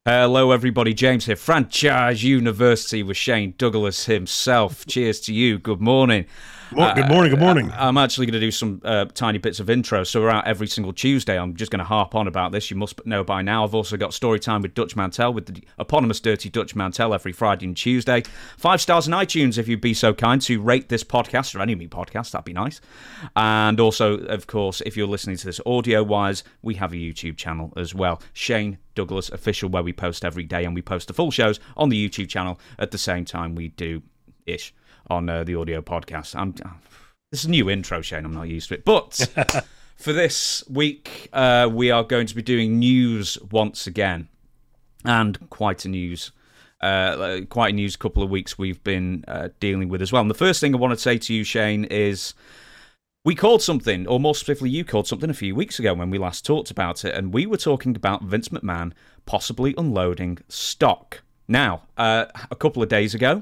Hello, everybody. James here. Franchise University with Shane Douglas himself. Cheers to you. Good morning. Good morning. Good morning. I'm actually going to do some tiny bits of intro. So we're out every single Tuesday. I'm just going to harp on about this. You must know by now. I've also got story time with Dutch Mantel, with the eponymous Dirty Dutch Mantel every Friday and Tuesday. 5 stars on iTunes if you'd be so kind to rate this podcast or any of me podcasts. That'd be nice. And also, of course, if you're listening to this audio-wise, we have a YouTube channel as well. Shane Douglas Official, where we post every day, and we post the full shows on the YouTube channel at the same time we do-ish on the audio podcast. This is a new intro, Shane. I'm not used to it. But for this week, we are going to be doing news once again. And quite a news couple of weeks we've been dealing with as well. And the first thing I want to say to you, Shane, is we called something, or more specifically, you called something a few weeks ago when we last talked about it. And we were talking about Vince McMahon possibly unloading stock. Now, a couple of days ago,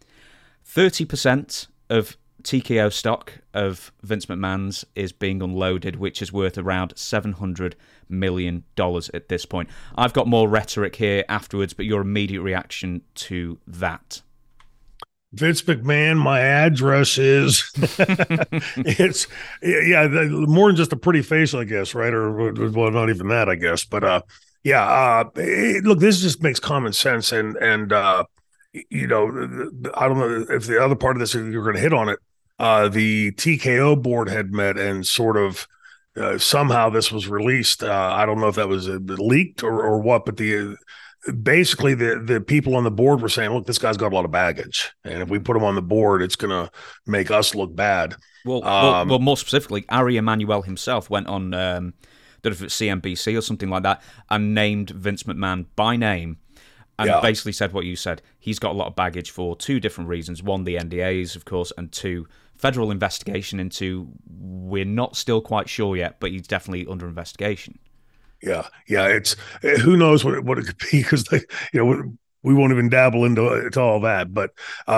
30% of TKO stock of Vince McMahon's is being unloaded, which is worth around $700 million at this point. I've got more rhetoric here afterwards, but your immediate reaction to that? Vince McMahon, my address is more than just a pretty face, I guess, right? Or well, not even that, I guess. But look, this just makes common sense, and you know, I don't know if the other part of this, if you're going to hit on it, the TKO board had met and sort of somehow this was released. I don't know if that was leaked or what, but basically the people on the board were saying, look, this guy's got a lot of baggage, and if we put him on the board, it's going to make us look bad. Well, more specifically, Ari Emanuel himself went on, I don't know if it's CNBC or something like that, and named Vince McMahon by name. And basically said what you said. He's got a lot of baggage for two different reasons. One, the NDAs, of course, and two, federal investigation into, we're not still quite sure yet, but he's definitely under investigation. Yeah. It's who knows what it could be, because we won't even dabble into all that. But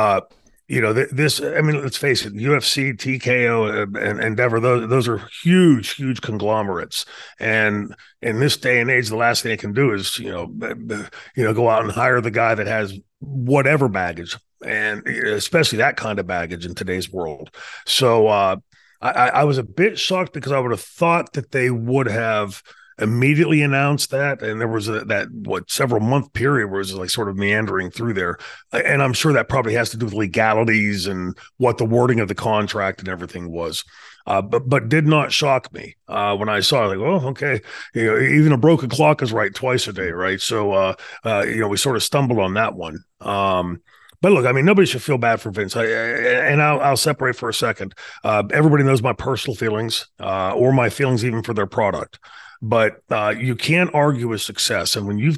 this. I mean, let's face it: UFC, TKO, and Endeavor. Those are huge conglomerates. And in this day and age, the last thing they can do is go out and hire the guy that has whatever baggage, and especially that kind of baggage in today's world. So I was a bit shocked, because I would have thought that they would have immediately announced that, and there was several month period where it was like sort of meandering through there, and I'm sure that probably has to do with legalities and what the wording of the contract and everything was, but did not shock me when I saw it. Like, oh, okay, even a broken clock is right twice a day, right? So we sort of stumbled on that one. But look, I mean, nobody should feel bad for Vince. I'll separate for a second. Everybody knows my personal feelings, or my feelings even for their product. But you can't argue with success, and when you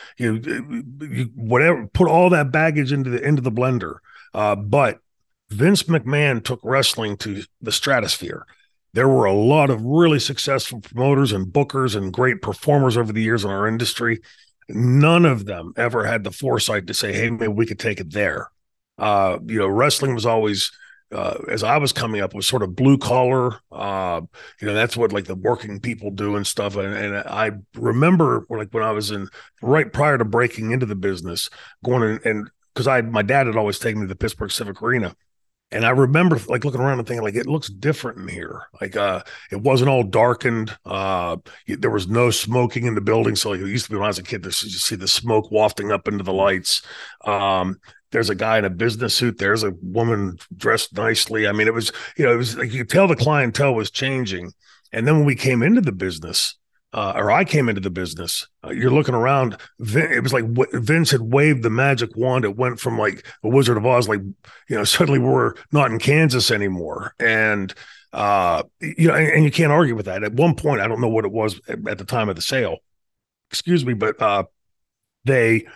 whatever, put all that baggage into the blender. But Vince McMahon took wrestling to the stratosphere. There were a lot of really successful promoters and bookers and great performers over the years in our industry. None of them ever had the foresight to say, "Hey, maybe we could take it there." Wrestling was always, as I was coming up, was sort of blue collar. That's what like the working people do and stuff. And I remember when I was right prior to breaking into the business, going and because my dad had always taken me to the Pittsburgh Civic Arena. And I remember like looking around and thinking, like, it looks different in here. Like it wasn't all darkened. There was no smoking in the building. So like it used to be when I was a kid, you see the smoke wafting up into the lights. There's a guy in a business suit. There's a woman dressed nicely. I mean, it was like you could tell the clientele was changing. And then when we came into the business, or I came into the business, you're looking around. It was like Vince had waved the magic wand. It went from like a Wizard of Oz, like, suddenly we're not in Kansas anymore. And, and you can't argue with that. At one point, I don't know what it was at the time of the sale, excuse me, but the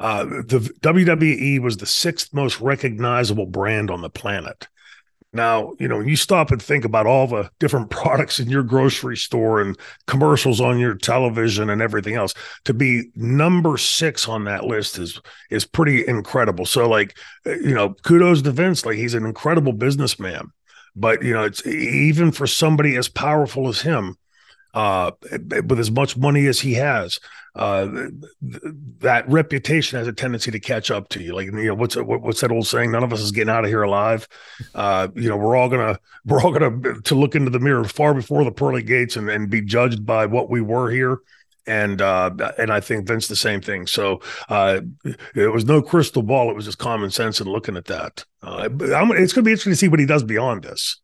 WWE was the 6th most recognizable brand on the planet. Now, when you stop and think about all the different products in your grocery store and commercials on your television and everything else, to be number 6 on that list is pretty incredible. So like, kudos to Vince. Like, he's an incredible businessman, but it's even for somebody as powerful as him, with as much money as he has, uh, that reputation has a tendency to catch up to you. Like, what's that old saying? None of us is getting out of here alive. We're all gonna to look into the mirror far before the pearly gates and be judged by what we were here. And I think Vince the same thing. So it was no crystal ball; it was just common sense and looking at that. It's going to be interesting to see what he does beyond this.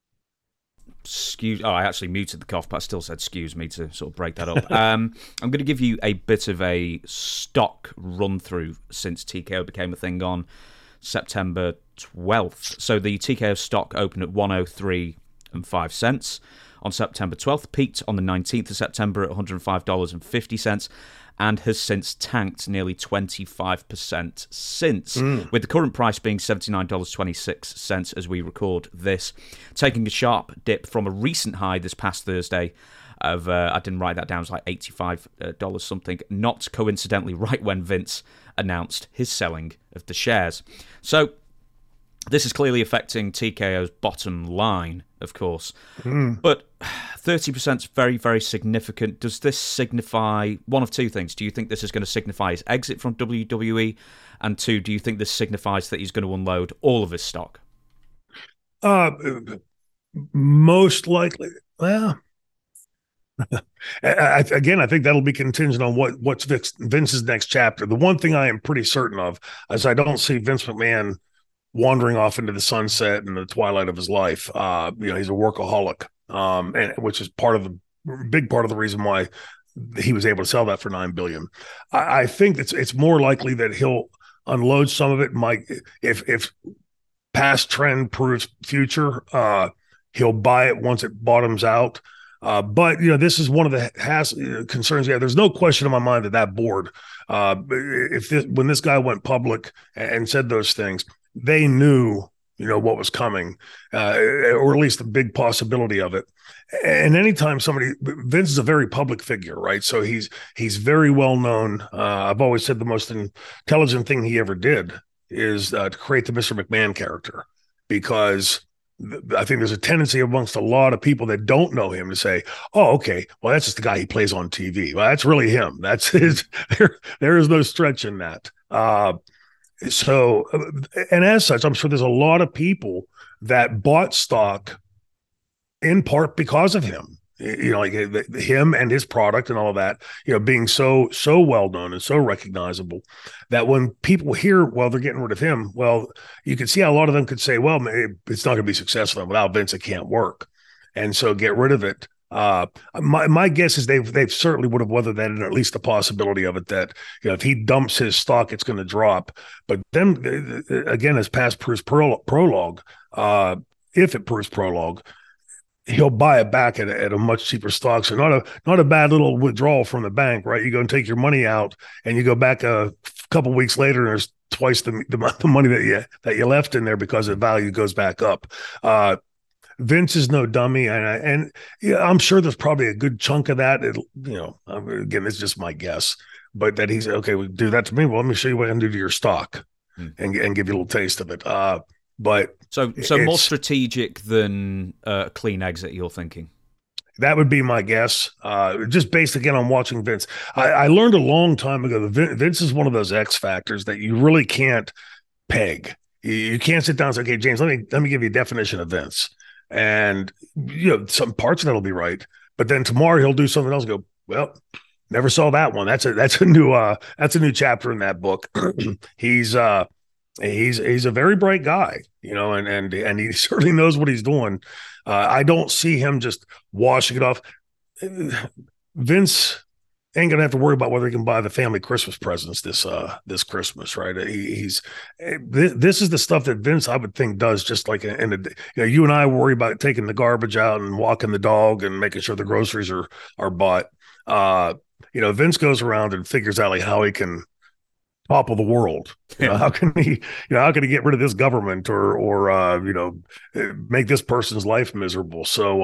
I actually muted the cough, but I still said excuse me to sort of break that up. I'm going to give you a bit of a stock run through since TKO became a thing on September 12th. So the TKO stock opened at 103.05 on September 12th, peaked on the 19th of September at $105.50, and has since tanked nearly 25% since, with the current price being $79.26 as we record this, taking a sharp dip from a recent high this past Thursday of, I didn't write that down, it was like $85 something, not coincidentally right when Vince announced his selling of the shares. So this is clearly affecting TKO's bottom line, of course. But 30% is very, very significant. Does this signify one of two things? Do you think this is going to signify his exit from WWE? And two, do you think this signifies that he's going to unload all of his stock? Most likely. Well, I think that'll be contingent on what's Vince's next chapter. The one thing I am pretty certain of is I don't see Vince McMahon wandering off into the sunset and the twilight of his life. He's a workaholic, and which is big part of the reason why he was able to sell that for $9 billion. I think it's more likely that he'll unload some of it. If past trend proves future, he'll buy it once it bottoms out. But this is one of the concerns. Yeah, there's no question in my mind that board, when this guy went public and said those things, they knew, what was coming, or at least a big possibility of it. And anytime Vince is a very public figure, right? So he's very well known. I've always said the most intelligent thing he ever did is to create the Mr. McMahon character, because I think there's a tendency amongst a lot of people that don't know him to say, "Oh, okay, well, that's just the guy he plays on TV. Well, that's really him. That's his." There is no stretch in that. So, and as such, I'm sure there's a lot of people that bought stock in part because of him. Like him and his product and all of that, being so well known and so recognizable that when people hear, well, they're getting rid of him, well, you can see how a lot of them could say, well, it's not going to be successful, and without Vince, it can't work, and so get rid of it. My guess is they've certainly would have weathered that, and at least the possibility of it that if he dumps his stock, it's going to drop. But then again, as past proves prologue, if it proves prologue, he'll buy it back at a much cheaper stock. So not a bad little withdrawal from the bank, right? You go and take your money out, and you go back a couple of weeks later, and there's twice the money that you left in there because the value goes back up. Vince is no dummy, and I'm sure there's probably a good chunk of that. Again, it's just my guess, but that he's okay. We do that to me. Well, let me show you what I can do to your stock, and give you a little taste of it. But so more strategic than a clean exit, you're thinking? That would be my guess. Just based again on watching Vince, I learned a long time ago that Vince is one of those X factors that you really can't peg. You can't sit down and say, "Okay, James, let me give you a definition of Vince." And some parts of that'll be right, but then tomorrow he'll do something else and go, "Well, never saw that one. That's a new chapter in that book." He's a very bright guy, and he certainly knows what he's doing. I don't see him just washing it off. Vince ain't gonna have to worry about whether he can buy the family Christmas presents this Christmas, right? This is the stuff that Vince, I would think, does just like you and I worry about taking the garbage out and walking the dog and making sure the groceries are bought. Vince goes around and figures out like how he can topple the world. How can he get rid of this government or make this person's life miserable? So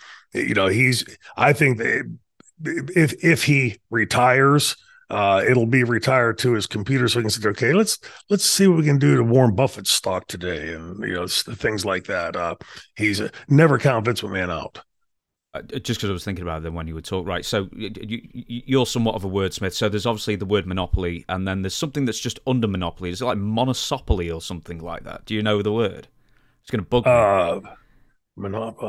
I think that if he retires, it'll be retired to his computer so he can say, okay, let's see what we can do to Warren Buffett's stock today, and things like that. He's never count Vince McMahon out. Just because I was thinking about them when you would talk, right? So you're somewhat of a wordsmith. So there's obviously the word monopoly, and then there's something that's just under monopoly. Is it like monosopoly or something like that? Do you know the word? It's going to bug me. Uh, monop-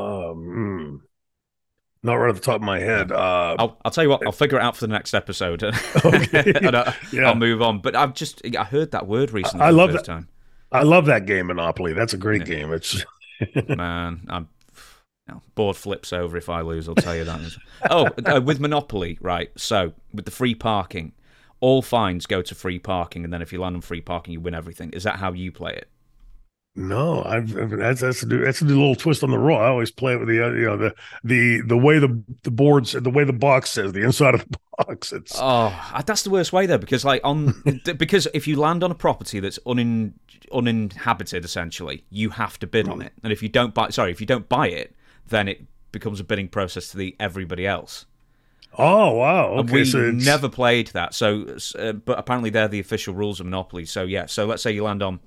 Not right off the top of my Yeah. head. I'll tell you what. I'll figure it out for the next episode, Okay. and I'll Yeah. move on. But I heard that word recently I for the love first that. time. I love that game, Monopoly. That's a great Yeah. game. It's Man, I'm board flips over if I lose. I'll tell you that. With Monopoly, right? So with the free parking, all fines go to free parking, and then if you land on free parking, you win everything. Is that how you play it? no, that's a new little twist on the rule. I always play it with the the way the boards, the way the box says, the inside of the box. It's Oh, that's the worst way though, because because if you land on a property that's uninhabited, essentially, you have to bid on it, and if you don't buy it, then it becomes a bidding process to the everybody else. oh wow, And okay, we so it's never played that, but apparently they're the official rules of Monopoly. So yeah, so let's say you land on,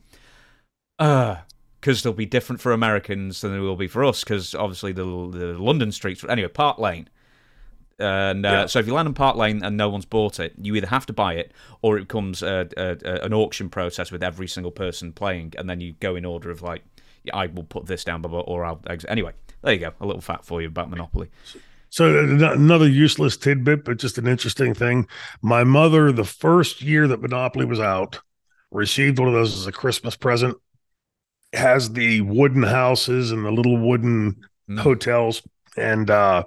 because they'll be different for Americans than they will be for us, because obviously the London streets. Anyway, Park Lane. And yeah. so if you land on Park Lane and no one's bought it, you either have to buy it or it becomes an auction process with every single person playing, and then you go in order of like, yeah, I will put this down, blah, blah, or I'll exit. Anyway, there you go. A little fact for you about Monopoly. So another useless tidbit, but just an interesting thing. My mother, the first year that Monopoly was out, received one of those as a Christmas present. Has the wooden houses and the little wooden Mm. hotels, and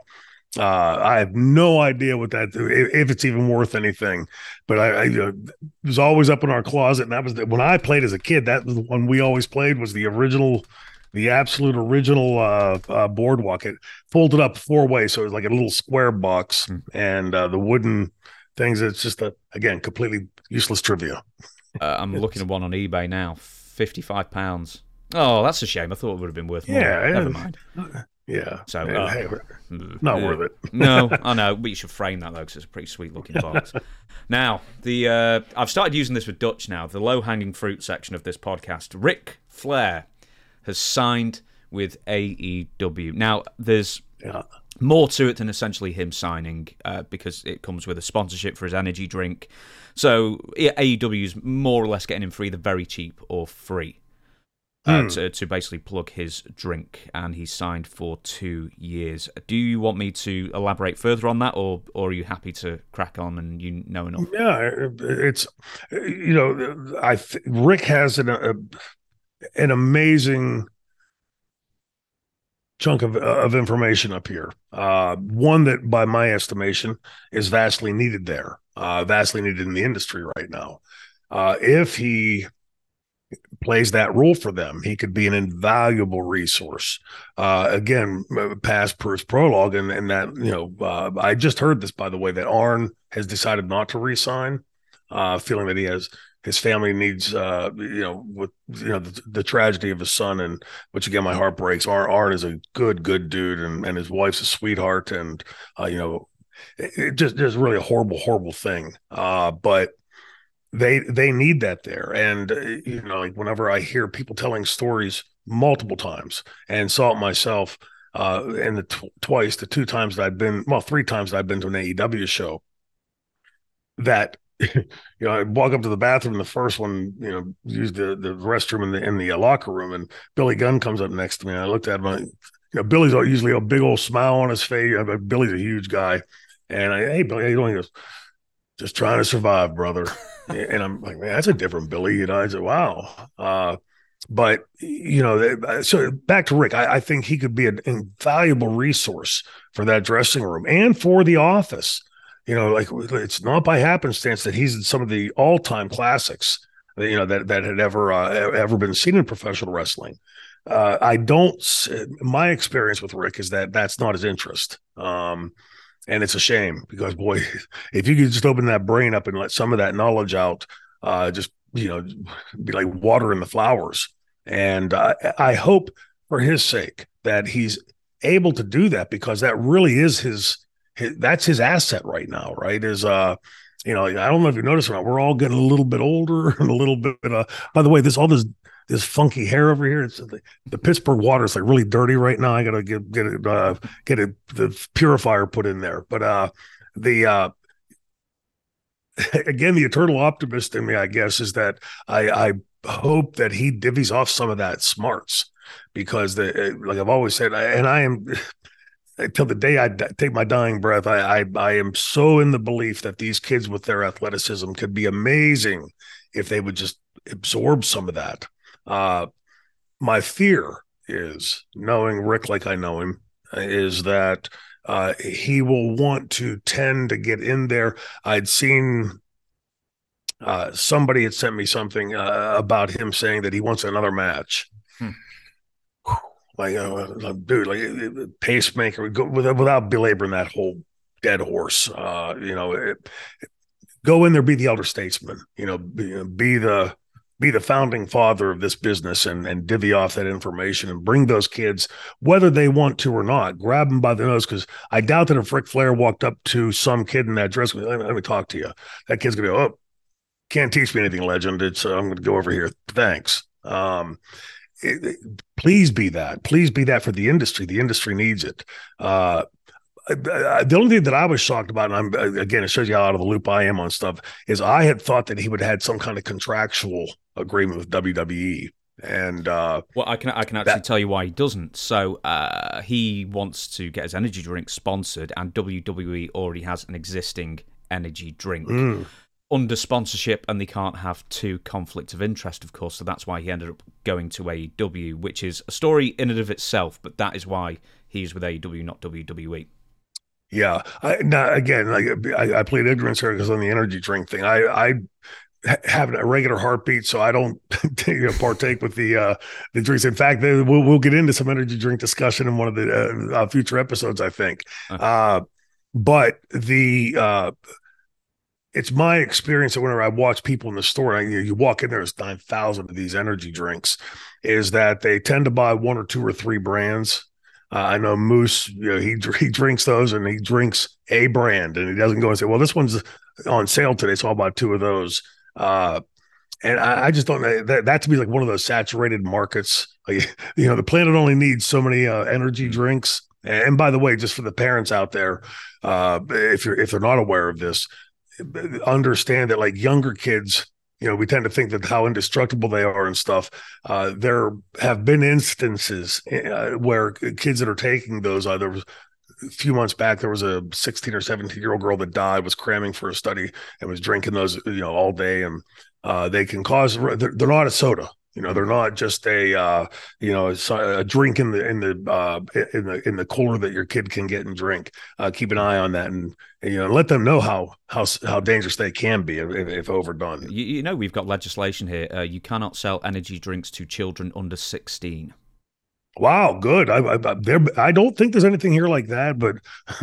I have no idea what that if it's even worth anything. But it was always up in our closet, and that was when I played as a kid. That was the one we always played, was the original, the absolute original boardwalk. It folded up four ways, so it was like a little square box, Mm. and the wooden things. It's just again completely useless trivia. I'm looking at one on eBay now, £55. Oh, that's a shame. I thought it would have been worth more. Yeah, Never mind. Yeah. So, Hey, not worth it. No, I know. We should frame that though, because it's a pretty sweet looking box. Now, I've started using this with Dutch now. The low hanging fruit section of this podcast. Ric Flair has signed with AEW. Now, there's Yeah. more to it than essentially him signing, because it comes with a sponsorship for his energy drink. So AEW is more or less getting him for either very cheap or free. To basically plug his drink, and he's signed for 2 years. Do you want me to elaborate further on that, or are you happy to crack on and you know enough? Yeah, it's Rick has an amazing chunk of information up here. One that, by my estimation, is vastly needed there, vastly needed in the industry right now. If he plays that role for them, he could be an invaluable resource. Again, past Bruce Prologue, and that I just heard this, by the way, that Arn has decided not to re-sign, feeling that his family needs, with the tragedy of his son, and which again my heart breaks. Arn is a good dude, and his wife's a sweetheart, and it just really a horrible thing. But they need that there, and like whenever I hear people telling stories multiple times, and saw it myself, and the 2 times that I've been, well, 3 times that I've been to an AEW show, that I walk up to the bathroom, the first one, use the restroom in the locker room, and Billy Gunn comes up next to me, and I looked at him. Billy's usually a big old smile on his face. Billy's a huge guy, and hey Billy, how you doing? He goes, just trying to survive, brother. And I'm like, man, that's a different Billy. I said, wow. But so back to Rick, I think he could be an invaluable resource for that dressing room and for the office. Like, it's not by happenstance that he's in some of the all-time classics, that had ever been seen in professional wrestling. My experience with Rick is that that's not his interest. And it's a shame, because, boy, if you could just open that brain up and let some of that knowledge out, just, be like water in the flowers. And I hope for his sake that he's able to do that, because that really is that's his asset right now, right? I don't know if you noticed or not, we're all getting a little bit older and a little bit, by the way, all this this funky hair over here. It's the Pittsburgh water is like really dirty right now. I gotta get the purifier put in there. But the again, the eternal optimist in me, I guess, is that I hope that he divvies off some of that smarts, because like I've always said, and I am till the day I take my dying breath, I am so in the belief that these kids with their athleticism could be amazing if they would just absorb some of that. My fear is, knowing Rick like I know him, is that he will want to tend to get in there. I'd seen somebody had sent me something about him saying that he wants another match. Like, dude, like pacemaker, without belaboring that whole dead horse. Go in there, be the elder statesman. Be the founding father of this business, and divvy off that information and bring those kids, whether they want to or not, grab them by the nose. Because I doubt that if Ric Flair walked up to some kid in that dress, let me talk to you, that kid's gonna go, oh, can't teach me anything, legend. I'm going to go over here. Thanks. Please be that. Please be that for the industry. The industry needs it. The only thing that I was shocked about, and again, it shows you how out of the loop I am on stuff, is I had thought that he would have had some kind of contractual agreement with WWE. And well, I can actually tell you why he doesn't. So he wants to get his energy drink sponsored, and WWE already has an existing energy drink under sponsorship, and they can't have two conflicts of interest, of course. So that's why he ended up going to AEW, which is a story in and of itself. But that is why he's with AEW, not WWE. Yeah. I played ignorance here because on the energy drink thing, I have a regular heartbeat, so I don't partake with the drinks. In fact, we'll get into some energy drink discussion in one of the future episodes, I think. But it's my experience that whenever I watch people in the store, you walk in, there's 9,000 of these energy drinks, is that they tend to buy one or two or three brands. I know Moose, he drinks those, and he drinks a brand, and he doesn't go and say, well, this one's on sale today, so I'll buy two of those. And I just don't know that to be like one of those saturated markets. Like, the planet only needs so many energy drinks. And by the way, just for the parents out there, if they're not aware of this, understand that like younger kids, we tend to think that how indestructible they are and stuff. There have been instances where kids that are taking those, there was a few months back, there was a 16 or 17-year-old girl that died, was cramming for a study and was drinking those, all day. And they can cause, they're not a soda. They're not just a drink in the cooler that your kid can get and drink. Keep an eye on that, and let them know how dangerous they can be if overdone. We've got legislation here. You cannot sell energy drinks to children under 16. Wow, good. I don't think there's anything here like that, but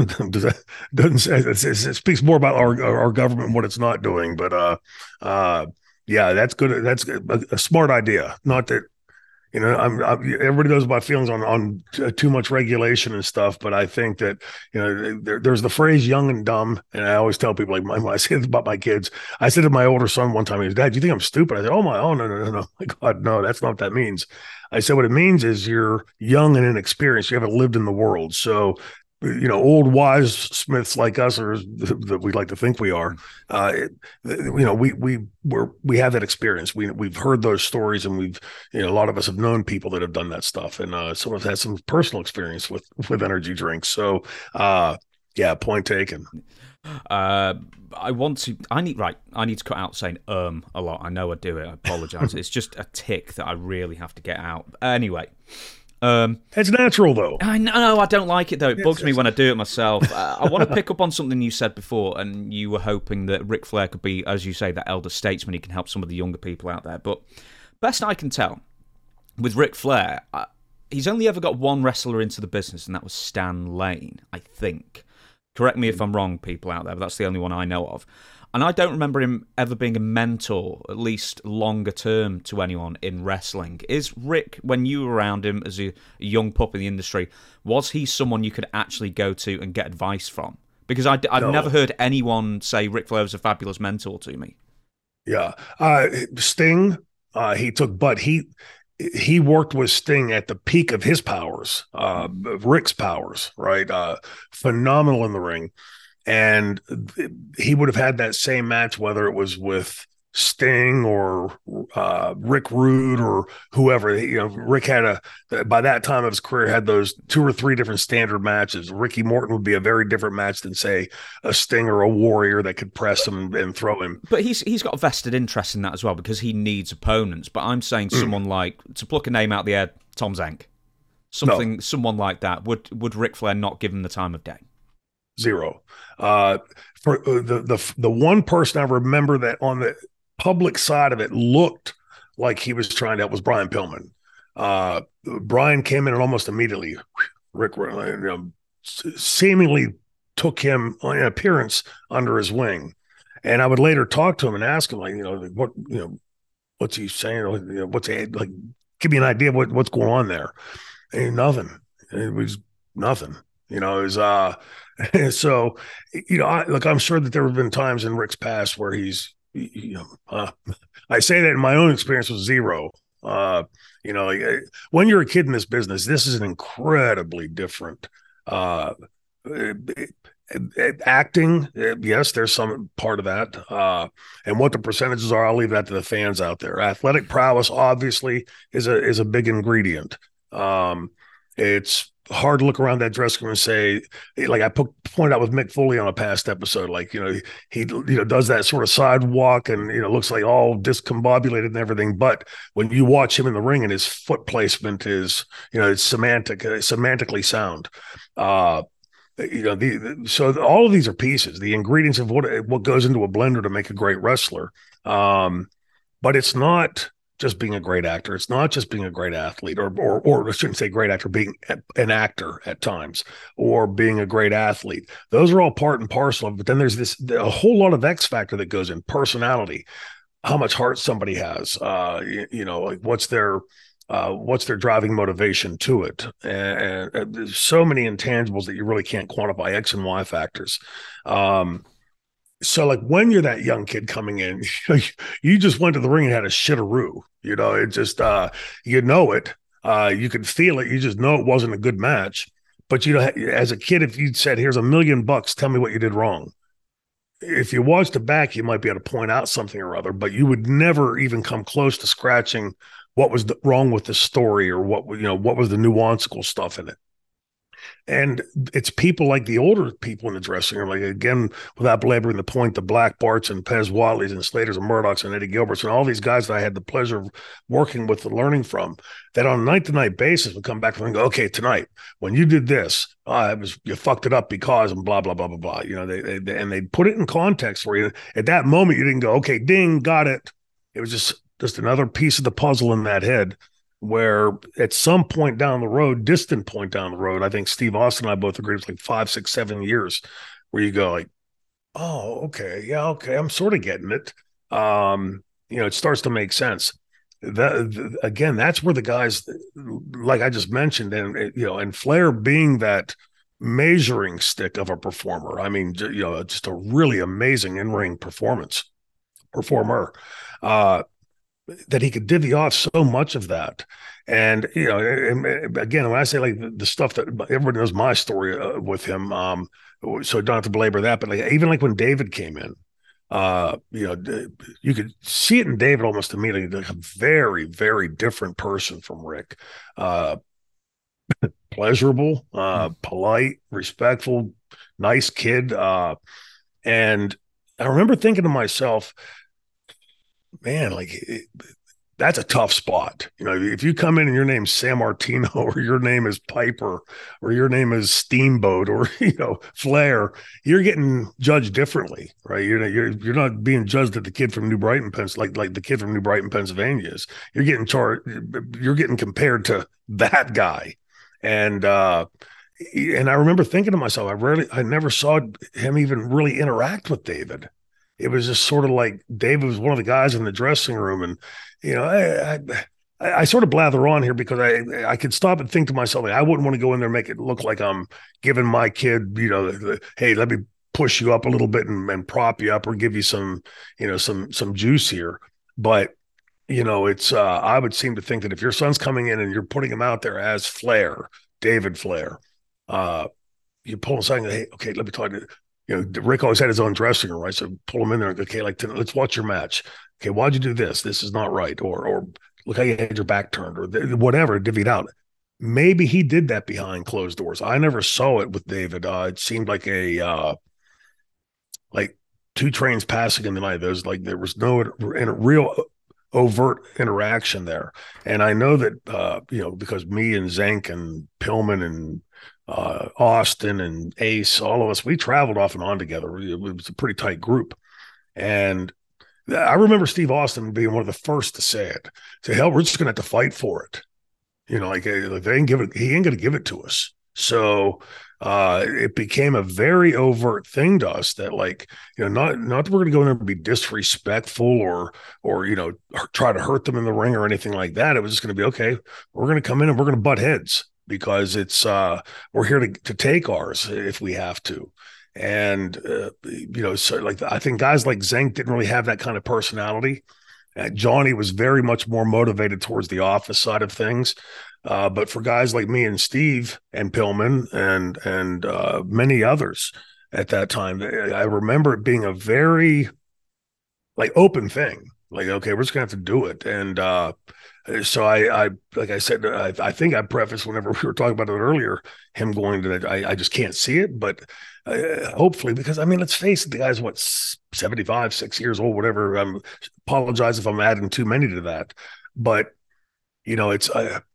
it speaks more about our government and what it's not doing. But yeah, that's good. That's a smart idea. Not that, everybody knows my feelings on too much regulation and stuff, but I think that, there's the phrase young and dumb. And I always tell people, like, when I say this about my kids, I said to my older son one time, he goes, Dad, do you think I'm stupid? I said, oh, no. My God, no, that's not what that means. I said, what it means is you're young and inexperienced. You haven't lived in the world. So, old wise Smiths like us, or that we like to think we are, we have that experience. We've heard those stories, and we've, a lot of us have known people that have done that stuff, and some of us had some personal experience with energy drinks. So, yeah, point taken. I need to cut out saying a lot. I know I do it. I apologize. It's just a tick that I really have to get out. Anyway. It's natural, though. I know. I don't like it, though. It bugs me when I do it myself. I want to pick up on something you said before, and you were hoping that Ric Flair could be, as you say, that elder statesman. He can help some of the younger people out there. But best I can tell, with Ric Flair, he's only ever got one wrestler into the business, and that was Stan Lane, I think. Correct me if I'm wrong, people out there, but that's the only one I know of. And I don't remember him ever being a mentor, at least longer term, to anyone in wrestling. Is Rick, when you were around him as a young pup in the industry, was he someone you could actually go to and get advice from? Because I've never heard anyone say Ric Flair was a fabulous mentor to me. Yeah. Sting, He worked with Sting at the peak of his powers, Rick's powers, right? Phenomenal in the ring. And he would have had that same match, whether it was with Sting or Rick Rude or whoever. Rick had by that time of his career, had those 2 or 3 different standard matches. Ricky Morton would be a very different match than, say, a Sting or a Warrior that could press him and throw him. But he's got a vested interest in that as well, because he needs opponents. But I'm saying someone like, to pluck a name out of the air, Tom Zenk. Someone like that. Would Ric Flair not give him the time of day? Zero. For the one person I remember that on the public side of it looked like he was trying to help was Brian Pillman. Brian came in and almost immediately, Rick seemingly took him in appearance under his wing. And I would later talk to him and ask him, like, what's he saying? What's he like? Give me an idea of what's going on there. And nothing. It was nothing. It was so, I'm sure that there have been times in Rick's past where he's, I say that in my own experience was zero. When you're a kid in this business, this is an incredibly different, acting. Yes, there's some part of that. And what the percentages are, I'll leave that to the fans out there. Athletic prowess obviously is a big ingredient. It's hard to look around that dressing room and say, like I pointed out with Mick Foley on a past episode, like, he does that sort of sidewalk and, looks like all discombobulated and everything. But when you watch him in the ring and his foot placement is, it's semantically sound. So all of these are pieces, the ingredients of what goes into a blender to make a great wrestler. But it's not just being a great actor. It's not just being a great athlete, or I shouldn't say great actor, being an actor at times, or being a great athlete. Those are all part and parcel of it. But then there's a whole lot of X factor that goes in: personality, how much heart somebody has, like what's their driving motivation to it, and there's so many intangibles that you really can't quantify, X and Y factors. So like when you're that young kid coming in, you just went to the ring and had a shitteroo, it just, it, you could feel it. You just know it wasn't a good match, but as a kid, if you'd said, here's $1 million, tell me what you did wrong. If you watched it back, you might be able to point out something or other, but you would never even come close to scratching what was wrong with the story, or what was the nuanceable stuff in it. And it's people like the older people in the dressing room, like, again, without belaboring the point, the Black Barts and Pez Whatleys and Slaters and Murdochs and Eddie Gilberts and all these guys that I had the pleasure of working with and learning from, that on a night-to-night basis would come back and go, okay, tonight, when you did this, you fucked it up because, and blah, blah, blah, blah, blah. And they put it in context for you. At that moment, you didn't go, okay, ding, got it. It was just another piece of the puzzle in that head, where at some point down the road, distant point down the road, I think Steve Austin and I both agreed, it's like 5, 6, 7 years, where you go like, oh, okay, yeah, okay, I'm sort of getting it. It starts to make sense. Again, that's where the guys, like I just mentioned, and Flair being that measuring stick of a performer. I mean, just a really amazing in-ring performer. That he could divvy off so much of that. And, again, when I say like the stuff that everybody knows my story with him, so I don't have to belabor that, but even like when David came in, you could see it in David almost immediately, like a very, very different person from Rick. Pleasurable, polite, respectful, nice kid. And I remember thinking to myself, man, that's a tough spot. If you come in and your name's San Martino, or your name is Piper, or your name is Steamboat, or Flair, you're getting judged differently, right? You're not being judged at the kid from New Brighton, like the kid from New Brighton, Pennsylvania is. You're getting compared to that guy, and I remember thinking to myself, I never saw him even really interact with David. It was just sort of like David was one of the guys in the dressing room. And, I sort of blather on here because I could stop and think to myself, like, I wouldn't want to go in there and make it look like I'm giving my kid, hey, let me push you up a little bit and prop you up, or give you some, some juice here. But, it's I would seem to think that if your son's coming in and you're putting him out there as Flair, David Flair, you pull him aside and go, hey, okay, let me talk to you. Rick always had his own dressing room, right? So pull him in there and go, okay, let's watch your match. Okay, why'd you do this? This is not right. Or look how you had your back turned, or whatever, divvy it out. Maybe he did that behind closed doors. I never saw it with David. It seemed like like two trains passing in the night. There was no real overt interaction there. And I know that because me and Zank and Pillman and Austin and Ace, all of us, we traveled off and on together. It was a pretty tight group. And I remember Steve Austin being one of the first to say it. Say, hell, we're just going to have to fight for it. They ain't he ain't going to give it to us. So it became a very overt thing to us that, not that we're going to go in there and be disrespectful or try to hurt them in the ring or anything like that. It was just going to be, okay, we're going to come in and we're going to butt heads because it's we're here to take ours if we have to. And I think guys like Zank didn't really have that kind of personality. Johnny was very much more motivated towards the office side of things. But for guys like me and Steve and Pillman and many others at that time, I remember it being a very open thing. Okay, we're just gonna have to do it. And so I like I said, I think I prefaced whenever we were talking about it earlier, him going to that. I just can't see it, but hopefully, because let's face it, the guy's 75, 6 years old, whatever. Apologize if I'm adding too many to that, but it's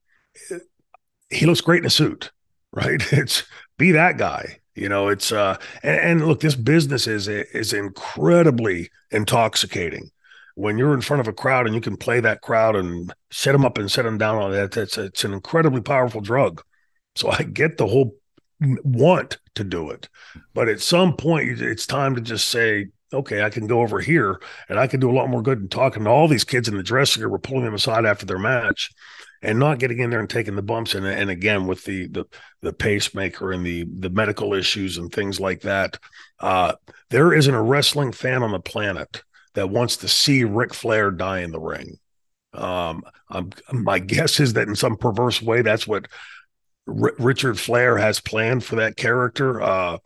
he looks great in a suit, right? It's be that guy. It's and look, this business is incredibly intoxicating. When you're in front of a crowd and you can play that crowd and set them up and set them down on that, it's an incredibly powerful drug. So I get the whole want to do it, but at some point it's time to just say, okay, I can go over here and I can do a lot more good than talking to all these kids in the dressing room or pulling them aside after their match and not getting in there and taking the bumps. And again, with the pacemaker and the medical issues and things like that, there isn't a wrestling fan on the planet that wants to see Ric Flair die in the ring. My guess is that in some perverse way, that's what Richard Flair has planned for that character.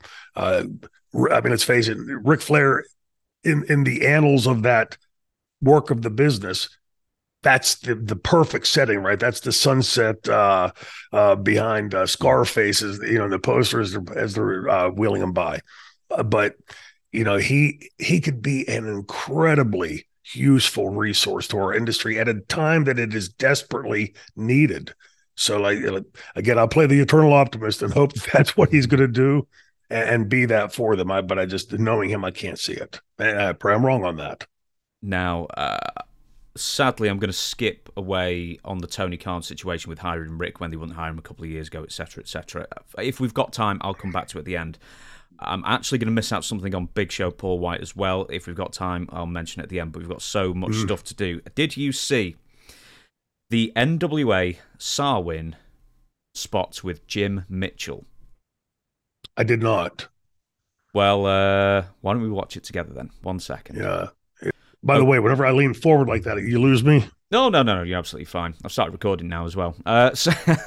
Let's face it, Ric Flair in the annals of that work of the business, that's the perfect setting, right? That's the sunset behind Scarface, the posters as they're wheeling them by. But he could be an incredibly useful resource to our industry at a time that it is desperately needed. So, again, I'll play the eternal optimist and hope that's what he's going to do and be that for them. But I just, knowing him, I can't see it. And I'm wrong on that. Now, sadly, I'm going to skip away on the Tony Khan situation with hiring Rick when they wouldn't hire him a couple of years ago, etc., etc. If we've got time, I'll come back to it at the end. I'm actually going to miss out something on Big Show Paul White as well. If we've got time, I'll mention it at the end, but we've got so much stuff to do. Did you see the NWA Sarwin spots with Jim Mitchell? I did not. Well, why don't we watch it together then? 1 second. Yeah. By the way, whenever I lean forward like that, you lose me. No, you're absolutely fine. I've started recording now as well. So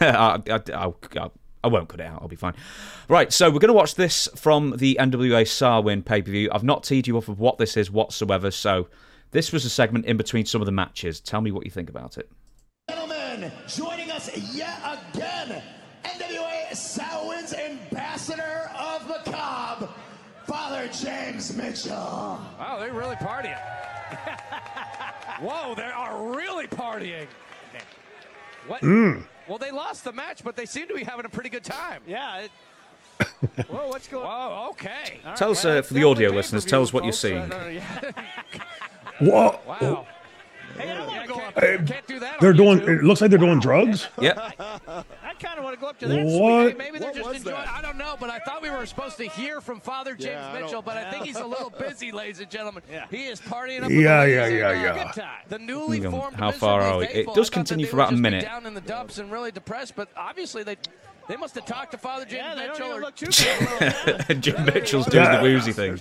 I won't cut it out. I'll be fine. Right, so we're going to watch this from the NWA Sarwin pay-per-view. I've not teed you up of what this is whatsoever, so this was a segment in between some of the matches. Tell me what you think about it. Gentlemen, joining us yet again, NWA Sarwin's ambassador of Macabre, Father James Mitchell. Wow, they're really partying. Whoa, they are really partying. What? Well, they lost the match, but they seem to be having a pretty good time. Yeah. Whoa, what's going on? Whoa, okay. Tell us, for the audio listeners, tell us what you're seeing. Whoa. Wow. Hey, I want to go up. Can't do that. They're doing. It looks like they're doing drugs. Yep. I kind of want to go up to that. What? Maybe they're just enjoying. I don't know, but I thought we were supposed to hear from Father James Mitchell, but I think he's a little busy, ladies and gentlemen. Yeah. He is partying up. Yeah. Good time. The newly formed. How far are we? It does continue for about a minute. Down in the dumps and really depressed, but obviously they They must have talked to Father James Mitchell. Or look too good. Jim Mitchell's doing the woozy thing.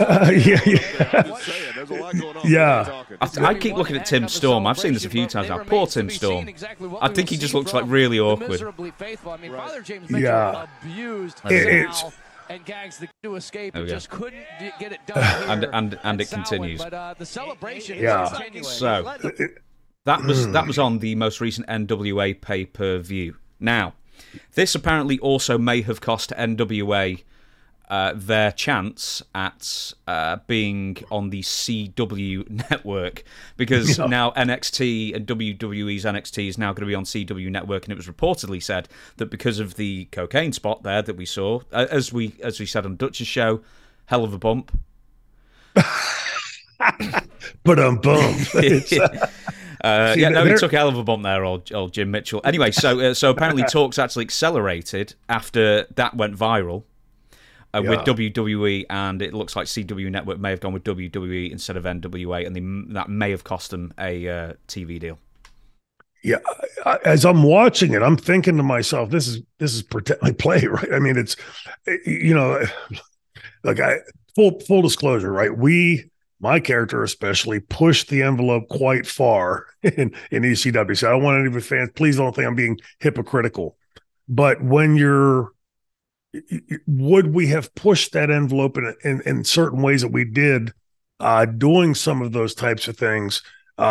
Yeah. I keep looking at Tim Storm. I've seen this a few times now. Poor Tim Storm. I think he just looks like really awkward. Father James Mitchell abused and Gags to escape and just couldn't get it done. And it continues. But the celebration is continuing. So that was on the most recent NWA pay-per-view. Now, this apparently also may have cost NWA their chance at being on the CW network, because now NXT and WWE's NXT is now going to be on CW network, and it was reportedly said that because of the cocaine spot there that we saw, as we said on Dutch's show, hell of a bump. But bump. He took a hell of a bump there, old Jim Mitchell. Anyway, so apparently talks actually accelerated after that went viral with WWE, and it looks like CW Network may have gone with WWE instead of NWA, and that may have cost them a TV deal. Yeah, as I'm watching it, I'm thinking to myself, this is pretend like play, right? I mean, it's like full disclosure, right? My character especially pushed the envelope quite far in ECW. So I don't want any of the fans, please don't think I'm being hypocritical. But when would we have pushed that envelope in certain ways that we did, doing some of those types of things,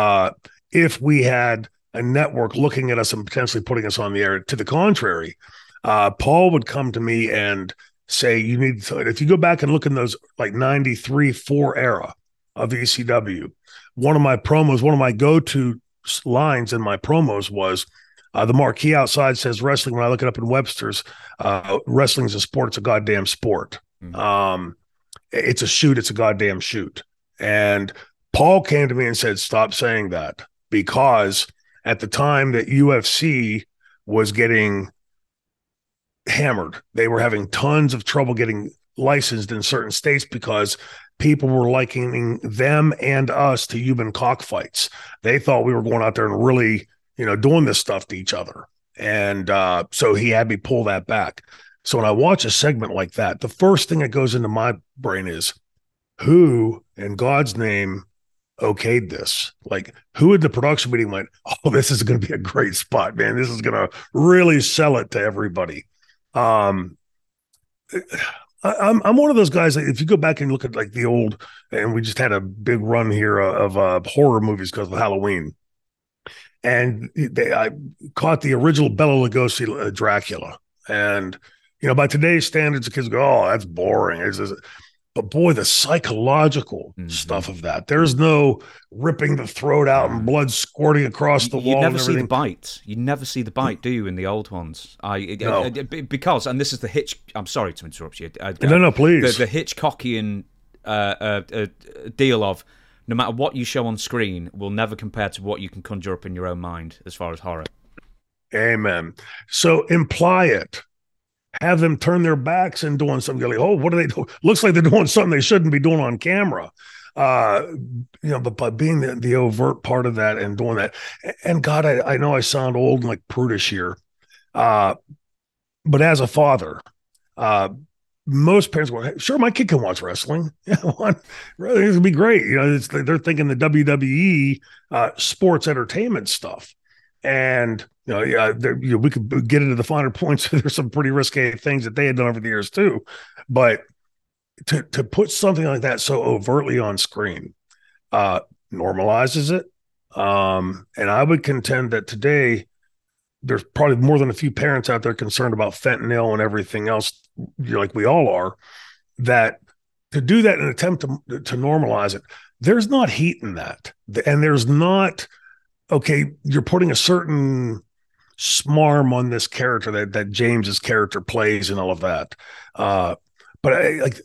if we had a network looking at us and potentially putting us on the air? To the contrary, Paul would come to me and say, you need to, if you go back and look in those like 93-4 era of ECW, one of my go-to lines in my promos was, the marquee outside says wrestling. When I look it up in Webster's, wrestling is a sport. It's a goddamn sport. Mm-hmm. It's a shoot. It's a goddamn shoot. And Paul came to me and said, stop saying that, because at the time that UFC was getting hammered, they were having tons of trouble getting licensed in certain states because people were likening them and us to human cockfights. They thought we were going out there and really, doing this stuff to each other. And so he had me pull that back. So when I watch a segment like that, the first thing that goes into my brain is, who in God's name okayed this? Like, who at the production meeting went, oh, this is going to be a great spot, man. This is going to really sell it to everybody. I'm one of those guys that if you go back and look at like the old, and we just had a big run here of horror movies because of Halloween. And I caught the original Bela Lugosi Dracula. And, by today's standards, the kids go, oh, that's boring. But boy, the psychological stuff of that. There's no ripping the throat out and blood squirting across the wall. You never see the bite. You never see the bite, do you, in the old ones? No. Because, and this is the Hitch... I'm sorry to interrupt you. No, please. The Hitchcockian deal of, no matter what you show on screen, will never compare to what you can conjure up in your own mind as far as horror. Amen. So imply it. Have them turn their backs and doing something. Like, oh, what are they doing? Looks like they're doing something they shouldn't be doing on camera. But by being the overt part of that and doing that, and God, I know I sound old and like prudish here, but as a father, most parents go, hey, sure, my kid can watch wrestling. Yeah, it's gonna be great. They're thinking the WWE sports entertainment stuff. And we could get into the finer points. There's some pretty risque things that they had done over the years too, but to put something like that so overtly on screen normalizes it. And I would contend that today there's probably more than a few parents out there concerned about fentanyl and everything else, like we all are. That to do that in an attempt to normalize it, there's not heat in that, and there's not. Okay, you're putting a certain smarm on this character that James's character plays and all of that. But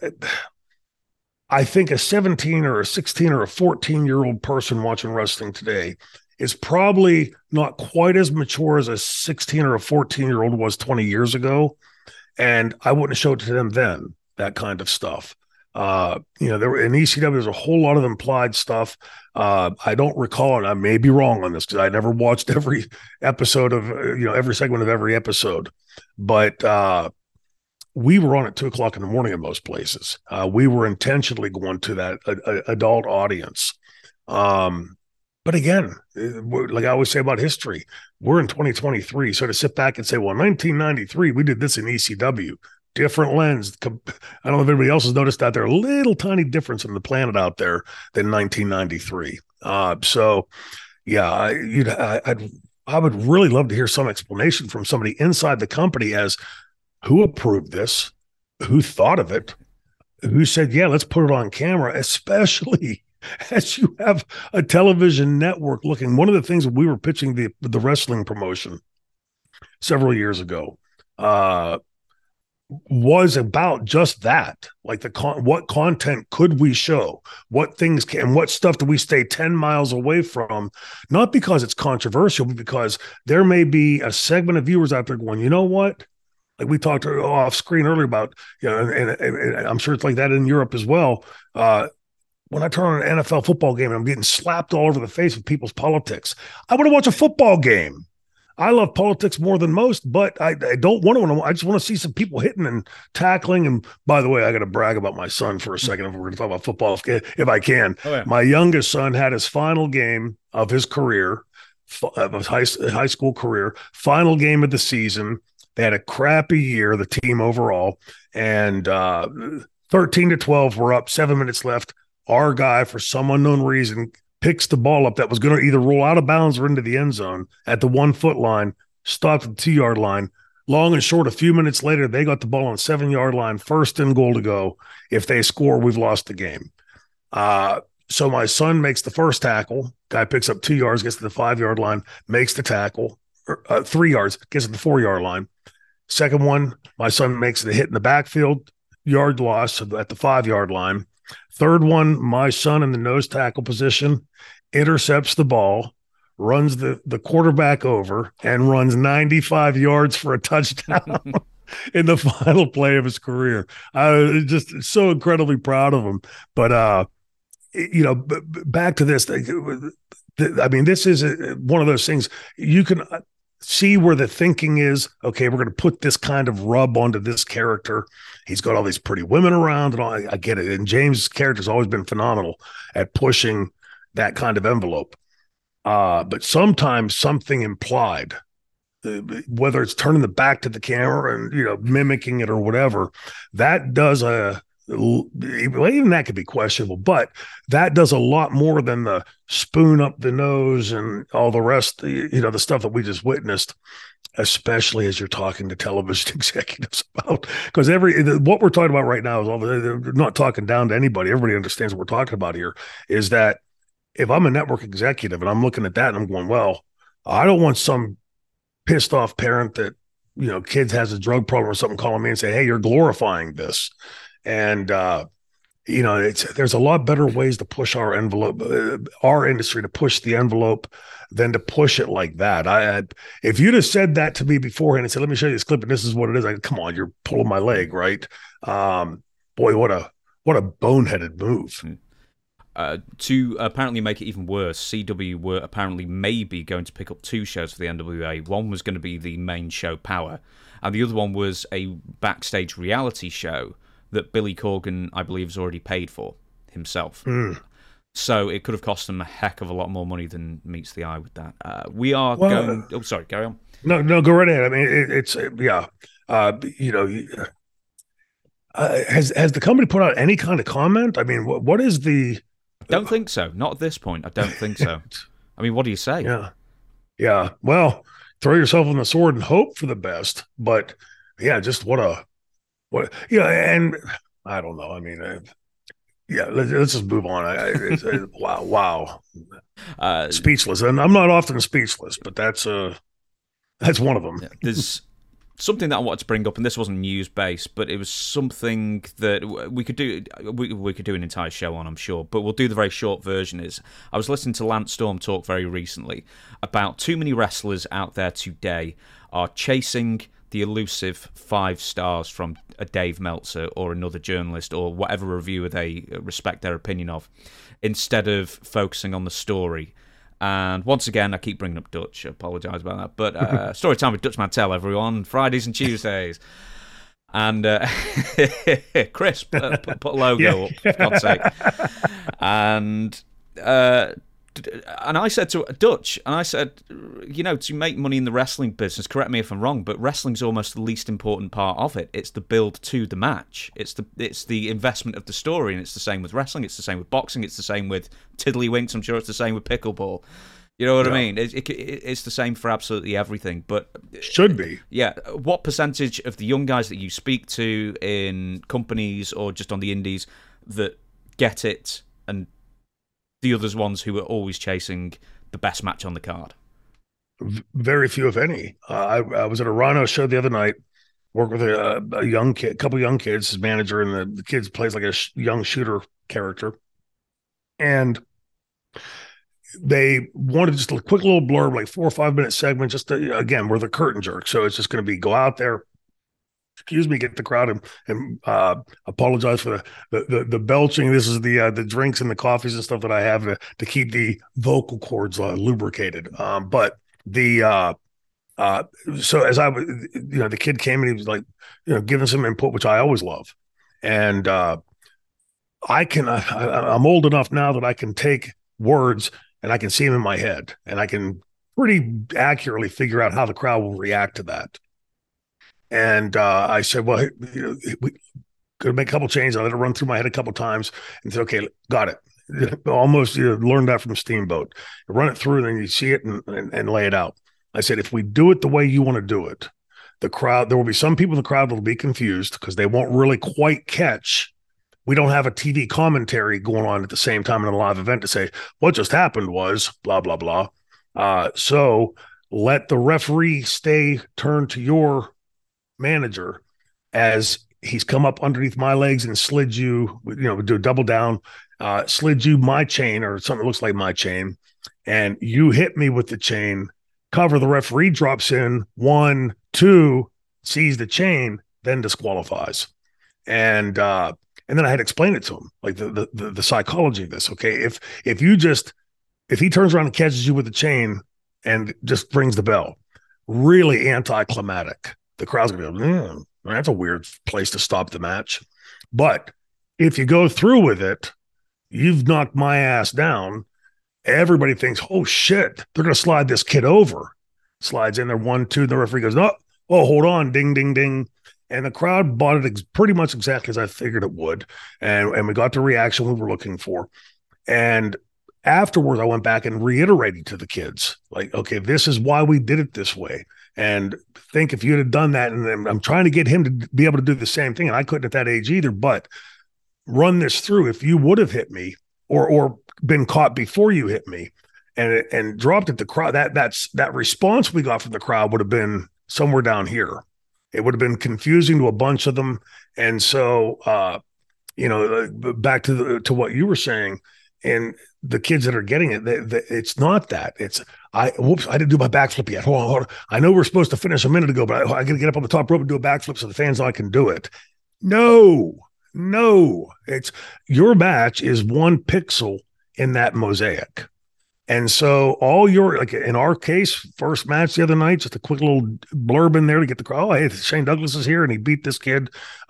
I think a 17 or a 16 or a 14-year-old person watching wrestling today is probably not quite as mature as a 16 or a 14-year-old was 20 years ago. And I wouldn't show it to them then, that kind of stuff. There were in ECW, there's a whole lot of implied stuff. I don't recall, and I may be wrong on this because I never watched every episode of, every segment of every episode. But we were on at 2:00 in the morning in most places. We were intentionally going to that adult audience. But again, like I always say about history, we're in 2023. So to sit back and say, well, in 1993, we did this in ECW. Different lens. I don't know if anybody else has noticed that there are a little tiny difference in the planet out there than 1993. So, yeah, I would really love to hear some explanation from somebody inside the company as who approved this, who thought of it, who said, yeah, let's put it on camera, especially as you have a television network looking. One of the things that we were pitching the wrestling promotion several years ago, was about just that, like what content could we show, what things can, what stuff do we stay 10 miles away from, not because it's controversial, but because there may be a segment of viewers out there going, you know what, like we talked off screen earlier about, and I'm sure it's like that in Europe as well. When I turn on an NFL football game and I'm getting slapped all over the face with people's politics, I want to watch a football game. I love politics more than most, but I don't want to. I just want to see some people hitting and tackling. And by the way, I got to brag about my son for a second. If we're going to talk about football, if I can. Oh, yeah. My youngest son had his final game of his career, of his high school career, final game of the season. They had a crappy year, the team overall, and 13-12. We're up, 7 minutes left. Our guy, for some unknown reason, picks the ball up that was going to either roll out of bounds or into the end zone at the 1 foot line, stopped at the 2-yard line. Long and short, a few minutes later, they got the ball on the 7-yard line, 1st and goal to go. If they score, we've lost the game. So my son makes the first tackle. Guy picks up 2 yards, gets to the 5-yard line, makes the tackle, 3 yards, gets to the 4-yard line. Second one, my son makes the hit in the backfield, yard loss at the 5-yard line. Third one, my son in the nose tackle position intercepts the ball, runs the quarterback over, and runs 95 yards for a touchdown in the final play of his career. I was just so incredibly proud of him. But, back to this. I mean, this is one of those things you can see where the thinking is, okay, we're going to put this kind of rub onto this character. He's got all these pretty women around and all. I get it. And James' character's always been phenomenal at pushing that kind of envelope. But sometimes something implied, whether it's turning the back to the camera and, mimicking it or whatever, that does even that could be questionable, but that does a lot more than the spoon up the nose and all the rest, the stuff that we just witnessed, especially as you're talking to television executives about, because what we're talking about right now is they're not talking down to anybody. Everybody understands what we're talking about here is that if I'm a network executive and I'm looking at that and I'm going, well, I don't want some pissed off parent that, kids has a drug problem or something calling me and say, hey, you're glorifying this. And, there's a lot better ways to push our envelope, our industry to push the envelope than to push it like that. If you'd have said that to me beforehand and said, let me show you this clip and this is what it is. Come on, you're pulling my leg, right? Boy, what a boneheaded move. To apparently make it even worse, CW were apparently maybe going to pick up 2 shows for the NWA. One was going to be the main show, Power, and the other one was a backstage reality show that Billy Corgan, I believe, has already paid for himself. So it could have cost them a heck of a lot more money than meets the eye with that. Going... Oh, sorry, carry on. No, go right ahead. I mean, it's yeah. Has the company put out any kind of comment? I mean, what is the... I don't think so. Not at this point. I don't think so. I mean, what do you say? Yeah. Well, throw yourself on the sword and hope for the best. But yeah, just what, and I don't know. I mean, let's just move on. Wow. Speechless. And I'm not often speechless, but that's one of them. Yeah, there's something that I wanted to bring up, and this wasn't news-based, but it was something that we could do. We could do an entire show on, I'm sure, but we'll do the very short version. I was listening to Lance Storm talk very recently about too many wrestlers out there today are chasing the elusive 5 stars from a Dave Meltzer or another journalist or whatever reviewer they respect their opinion of, instead of focusing on the story. And once again, I keep bringing up Dutch. I apologise about that. But story time with Dutch Mantell, everyone. Fridays and Tuesdays. And Chris, put a logo up, for God's sake. And I said to Dutch, to make money in the wrestling business, correct me if I'm wrong, but wrestling's almost the least important part of it. It's the build to the match. It's the investment of the story, and it's the same with wrestling. It's the same with boxing. It's the same with tiddlywinks. I'm sure it's the same with pickleball. You know what I mean? It's the same for absolutely everything. But should be. Yeah. What percentage of the young guys that you speak to in companies or just on the indies that get it, and the others ones who are always chasing the best match on the card? Very few, if any. I was at a Rhino show the other night, worked with a young kid, couple young kids, his manager, and the kid plays like a young shooter character. And they wanted just a quick little blurb, like 4 or 5 minute segment, just to, again, we're the curtain jerk. So it's just going to be go out there, excuse me, get the crowd and apologize for the belching. This is the drinks and the coffees and stuff that I have to keep the vocal cords lubricated. But so as I was, the kid came and he was like, giving some input, which I always love. And I'm old enough now that I can take words and I can see them in my head, and I can pretty accurately figure out how the crowd will react to that. And I said, well, we could make a couple changes. I let it run through my head a couple times and said, okay, got it. Almost learned that from Steamboat. You run it through, and then you see it and lay it out. I said, if we do it the way you want to do it, the crowd, there will be some people in the crowd that will be confused because they won't really quite catch. We don't have a TV commentary going on at the same time in a live event to say, what just happened was blah, blah, blah. So let the referee stay turned to your manager as he's come up underneath my legs and slid you, do a double down, slid you my chain or something that looks like my chain, and you hit me with the chain, cover, the referee drops in 1, 2, sees the chain, then disqualifies. And then I had to explain it to him, like the psychology of this. Okay, if he turns around and catches you with the chain and just rings the bell, really anticlimactic. The crowd's gonna be, that's a weird place to stop the match. But if you go through with it, you've knocked my ass down. Everybody thinks, oh shit, they're gonna slide this kid over. Slides in there 1, 2. The referee goes, no, oh, hold on, ding, ding, ding. And the crowd bought it pretty much exactly as I figured it would. And we got the reaction we were looking for. And afterwards, I went back and reiterated to the kids, like, okay, this is why we did it this way. And think if you'd have done that, and I'm trying to get him to be able to do the same thing. And I couldn't at that age either, but run this through. If you would have hit me or been caught before you hit me and dropped at the crowd, that response we got from the crowd would have been somewhere down here. It would have been confusing to a bunch of them. And so, back to what you were saying, and the kids that are getting it, it's not that. It's, I didn't do my backflip yet. Hold on. I know we're supposed to finish a minute ago, but I got to get up on the top rope and do a backflip so the fans know I can do it. No, it's your match is 1 pixel in that mosaic. And so like in our case, first match the other night, just a quick little blurb in there to get the crowd. Oh, hey, Shane Douglas is here and he beat this kid.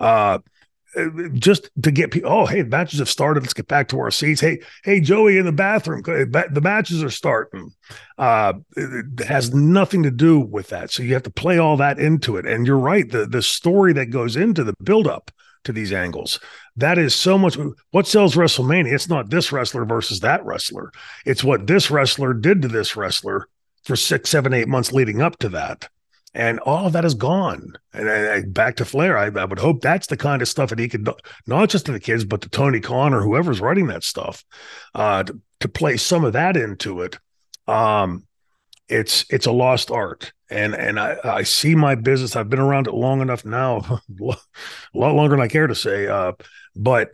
Just to get people, oh, hey, the matches have started. Let's get back to our seats. Hey, Joey in the bathroom. The matches are starting. It has nothing to do with that. So you have to play all that into it. And you're right. The story that goes into the buildup to these angles, that is so much. What sells WrestleMania? It's not this wrestler versus that wrestler. It's what this wrestler did to this wrestler for 6, 7, 8 months leading up to that. And all of that is gone. And back to Flair, I would hope that's the kind of stuff that he could, not just to the kids, but to Tony Khan or whoever's writing that stuff, to play some of that into it. It's a lost art. And I see my business. I've been around it long enough now, a lot longer than I care to say. But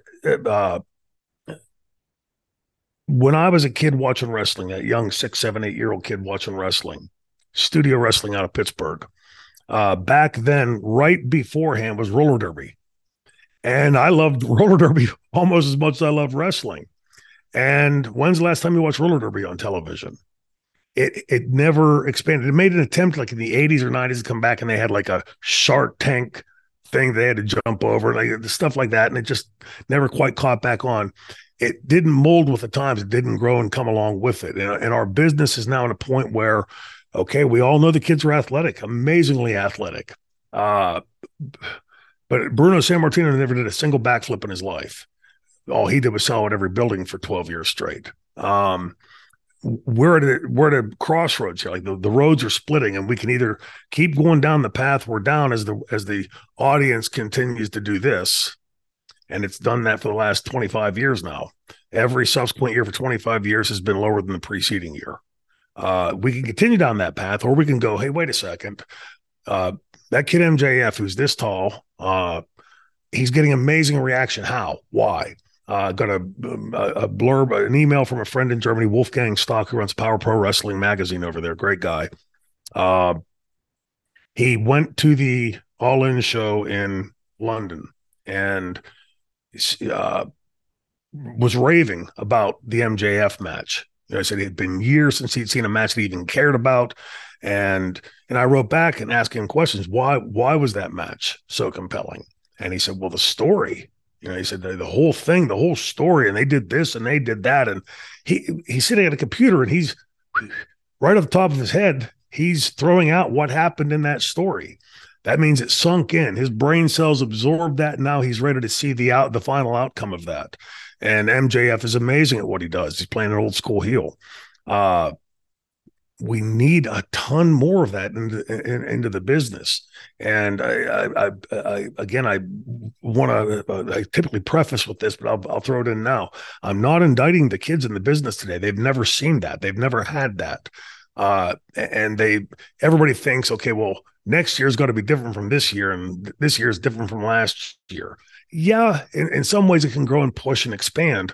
when I was a kid watching wrestling, that young 6, 7, 8-year-old kid watching wrestling, studio wrestling out of Pittsburgh, Back then, right beforehand, was roller derby. And I loved roller derby almost as much as I loved wrestling. And when's the last time you watched roller derby on television? It never expanded. It made an attempt like in the 80s or 90s to come back, and they had like a Shark Tank thing they had to jump over, like stuff like that. And it just never quite caught back on. It didn't mold with the times. It didn't grow and come along with it. And our business is now at a point where, okay, we all know the kids are athletic, amazingly athletic. But Bruno Sammartino never did a single backflip in his life. All he did was sell at every building for 12 years straight. We're at a crossroads here. Like the roads are splitting, and we can either keep going down the path we're down as the audience continues to do this, and it's done that for the last 25 years now. Every subsequent year for 25 years has been lower than the preceding year. We can continue down that path, or we can go, hey, wait a second. That kid MJF, who's this tall, he's getting amazing reaction. How? Why? Got a blurb, an email from a friend in Germany, Wolfgang Stock, who runs Power Pro Wrestling magazine over there. Great guy. He went to the All In show in London and was raving about the MJF match. I said it had been years since he'd seen a match that he even cared about. And I wrote back and asked him questions. Why was that match so compelling? And he said, well, the story. He said the whole thing, the whole story, and they did this and they did that. And he's sitting at a computer, and he's right off the top of his head, he's throwing out what happened in that story. That means it sunk in. His brain cells absorbed that. And now he's ready to see the final outcome of that. And MJF is amazing at what he does. He's playing an old school heel. We need a ton more of that into the business. And I typically preface with this, but I'll throw it in now. I'm not indicting the kids in the business today. They've never seen that. They've never had that. And everybody thinks, okay, well, next year's got to be different from this year, and this year is different from last year. Yeah, in some ways it can grow and push and expand.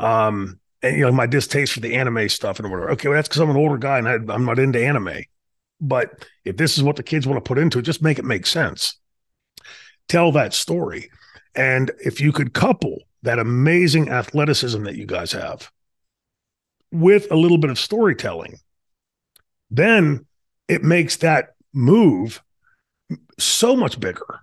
And my distaste for the anime stuff and whatever. Okay, well, that's because I'm an older guy and I'm not into anime. But if this is what the kids want to put into it, just make it make sense. Tell that story. And if you could couple that amazing athleticism that you guys have with a little bit of storytelling, then it makes that move so much bigger.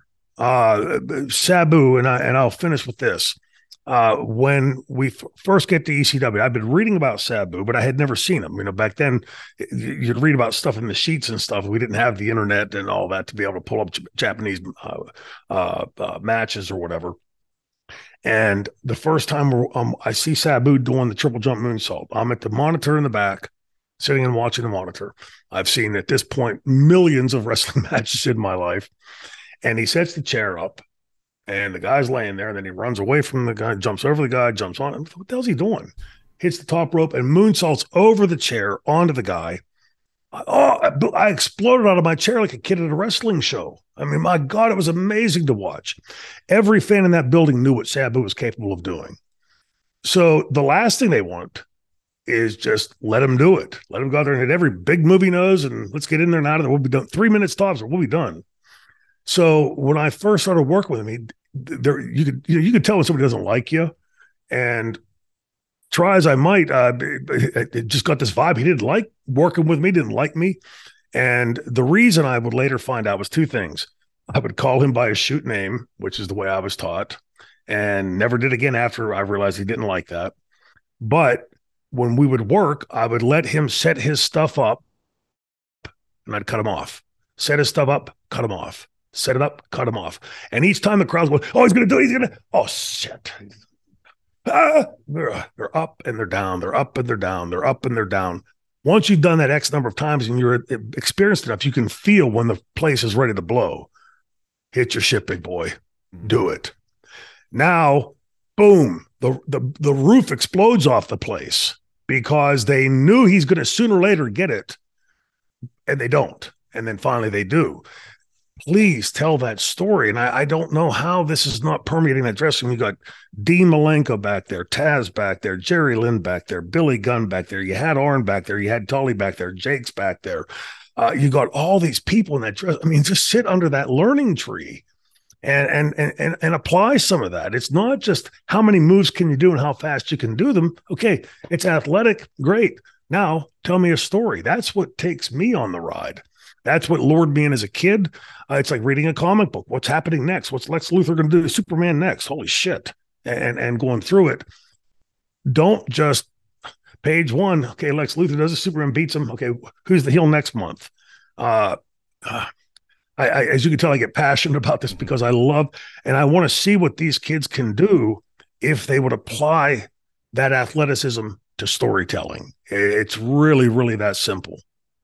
Sabu, and I'll finish with this. When we first get to ECW, I've been reading about Sabu, but I had never seen him. Back then you'd read about stuff in the sheets and stuff. We didn't have the internet and all that to be able to pull up Japanese matches or whatever. And the first time I see Sabu doing the triple jump moonsault, I'm at the monitor in the back, sitting and watching the monitor. I've seen at this point millions of wrestling matches in my life. And he sets the chair up, and the guy's laying there, and then he runs away from the guy, jumps over the guy, jumps on him. What the hell's he doing? Hits the top rope and moonsaults over the chair onto the guy. I exploded out of my chair like a kid at a wrestling show. My God, it was amazing to watch. Every fan in that building knew what Sabu was capable of doing. So the last thing they want is just let him do it. Let him go out there and hit every big move he knows, and let's get in there and out of there. We'll be done. 3 minutes tops, or we'll be done. So when I first started working with him, you could tell when somebody doesn't like you, and try as I might, it just got this vibe. He didn't like working with me, didn't like me. And the reason I would later find out was two things. I would call him by his shoot name, which is the way I was taught, and never did again after I realized he didn't like that. But when we would work, I would let him set his stuff up, and I'd cut him off. Set his stuff up, cut him off. Set it up, cut him off. And each time the crowd's going, oh, he's going to do it. He's going to, oh, shit. They're up and they're down. They're up and they're down. They're up and they're down. Once you've done that X number of times and you're experienced enough, you can feel when the place is ready to blow. Hit your shit, big boy. Do it. Now, boom, the roof explodes off the place because they knew he's going to sooner or later get it, and they don't. And then finally they do. please tell that story. And I don't know how this is not permeating that dressing room. You got Dean Malenko back there, Taz back there, Jerry Lynn back there, Billy Gunn back there. You had Arn back there. You had Tully back there. Jake's back there. You got all these people in that dress. I mean, just sit under that learning tree and apply some of that. It's not just how many moves can you do and how fast you can do them. Okay, it's athletic. Great. Now tell me a story. That's what takes me on the ride. That's what lured me in as a kid. It's like reading a comic book. What's happening next? What's Lex Luthor going to do to Superman next? Holy shit. And going through it. Don't just page one. Okay, Lex Luthor does it. Superman beats him. Okay, who's the heel next month? As you can tell, I get passionate about this because I love and I want to see what these kids can do if they would apply that athleticism to storytelling. It's really, really that simple.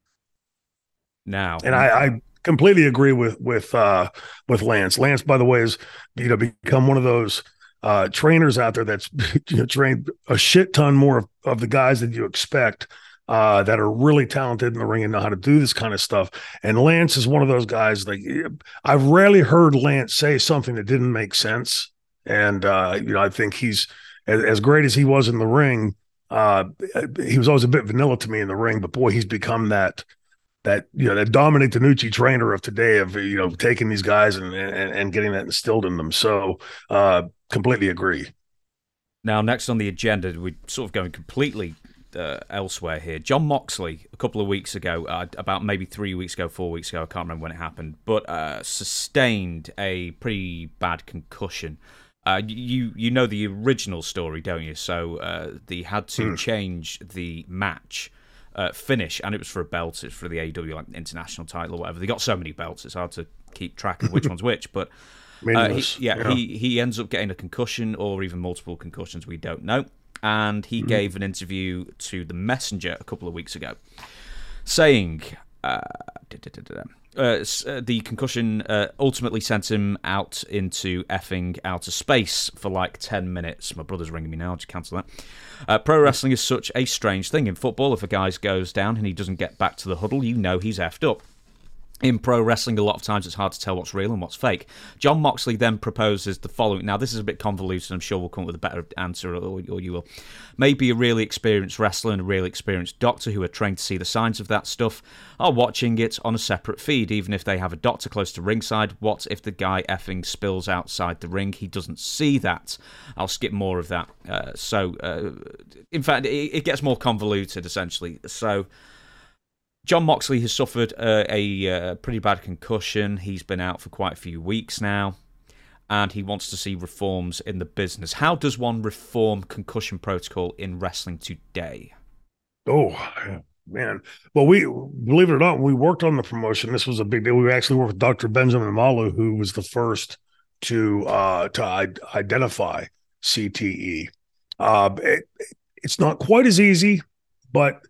Now, and I completely agree with Lance. Lance, by the way, is become one of those trainers out there that's trained a shit ton more of the guys that you expect that are really talented in the ring and know how to do this kind of stuff. And Lance is one of those guys. Like I've rarely heard Lance say something that didn't make sense. And I think he's as great as he was in the ring. He was always a bit vanilla to me in the ring, but boy, he's become that Dominic DeNucci trainer of today of, taking these guys and getting that instilled in them. So completely agree. Now, next on the agenda, we're sort of going completely elsewhere here. Jon Moxley, a couple of weeks ago, about maybe 3 weeks ago, 4 weeks ago, I can't remember when it happened, but sustained a pretty bad concussion. You know the original story, don't you? So they had to change the match finish, and it was for a belt. It's for the AEW international title or whatever. They got so many belts, it's hard to keep track of which one's which. But he ends up getting a concussion or even multiple concussions. We don't know. And he gave an interview to The Messenger a couple of weeks ago, saying the concussion ultimately sent him out into effing outer space for like 10 minutes. My brother's ringing me now. I'll just cancel that. Pro wrestling is such a strange thing. In football, if a guy goes down and he doesn't get back to the huddle, you know he's effed up. In pro wrestling, a lot of times it's hard to tell what's real and what's fake. Jon Moxley then proposes the following. Now, this is a bit convoluted. I'm sure we'll come up with a better answer, or you will. Maybe a really experienced wrestler and a really experienced doctor who are trained to see the signs of that stuff are watching it on a separate feed. Even if they have a doctor close to ringside, what if the guy effing spills outside the ring? He doesn't see that. I'll skip more of that. In fact, it gets more convoluted, essentially. So Jon Moxley has suffered a pretty bad concussion. He's been out for quite a few weeks now, and he wants to see reforms in the business. How does one reform concussion protocol in wrestling today? Oh, man. Well, we believe it or not, when we worked on the promotion, this was a big deal. We actually worked with Dr. Benjamin Malu, who was the first to identify CTE. It's not quite as easy, but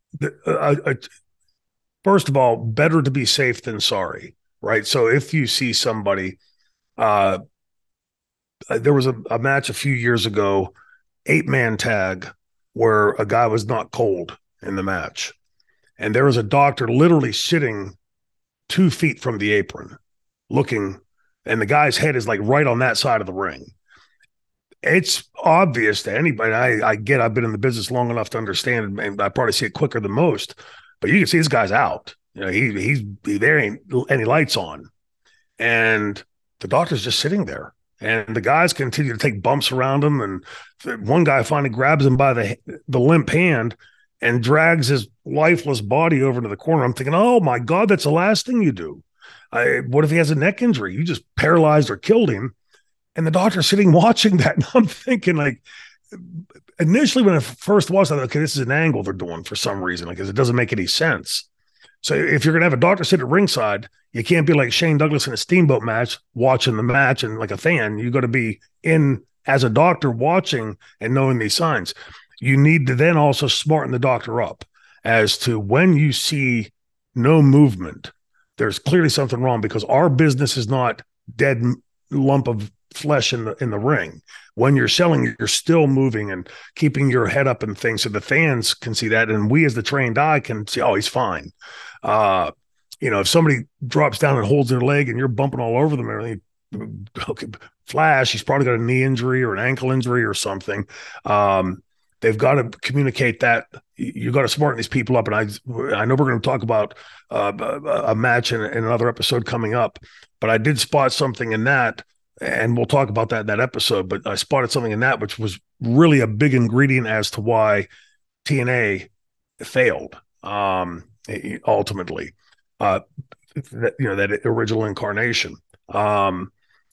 first of all, better to be safe than sorry, right? So if you see somebody, there was a match a few years ago, 8-man tag, where a guy was not cold in the match. And there was a doctor literally sitting 2 feet from the apron looking, and the guy's head is like right on that side of the ring. It's obvious to anybody. I've been in the business long enough to understand, and I probably see it quicker than most. But you can see this guy's out. There ain't any lights on. And the doctor's just sitting there. And the guys continue to take bumps around him. And one guy finally grabs him by the limp hand and drags his lifeless body over to the corner. I'm thinking, oh, my God, that's the last thing you do. What if he has a neck injury? You just paralyzed or killed him. And the doctor's sitting watching that. And I'm thinking, like, initially when I first watched that, okay, this is an angle they're doing for some reason, because it doesn't make any sense. So if you're going to have a doctor sit at ringside, you can't be like Shane Douglas in a Steamboat match, watching the match and like a fan. You got to be in as a doctor watching and knowing these signs. You need to then also smarten the doctor up as to when you see no movement, there's clearly something wrong, because our business is not dead lump of flesh in the ring. When you're selling, you're still moving and keeping your head up and things, so the fans can see that, and we as the trained eye can see, oh, he's fine. if somebody drops down and holds their leg and you're bumping all over them and everything, okay, flash, he's probably got a knee injury or an ankle injury or something. They've got to communicate that. You got to smarten these people up. And I know we're going to talk about a match in another episode coming up, but I did spot something in that, and we'll talk about that in that episode. But I spotted something in that which was really a big ingredient as to why TNA failed ultimately. That original incarnation. One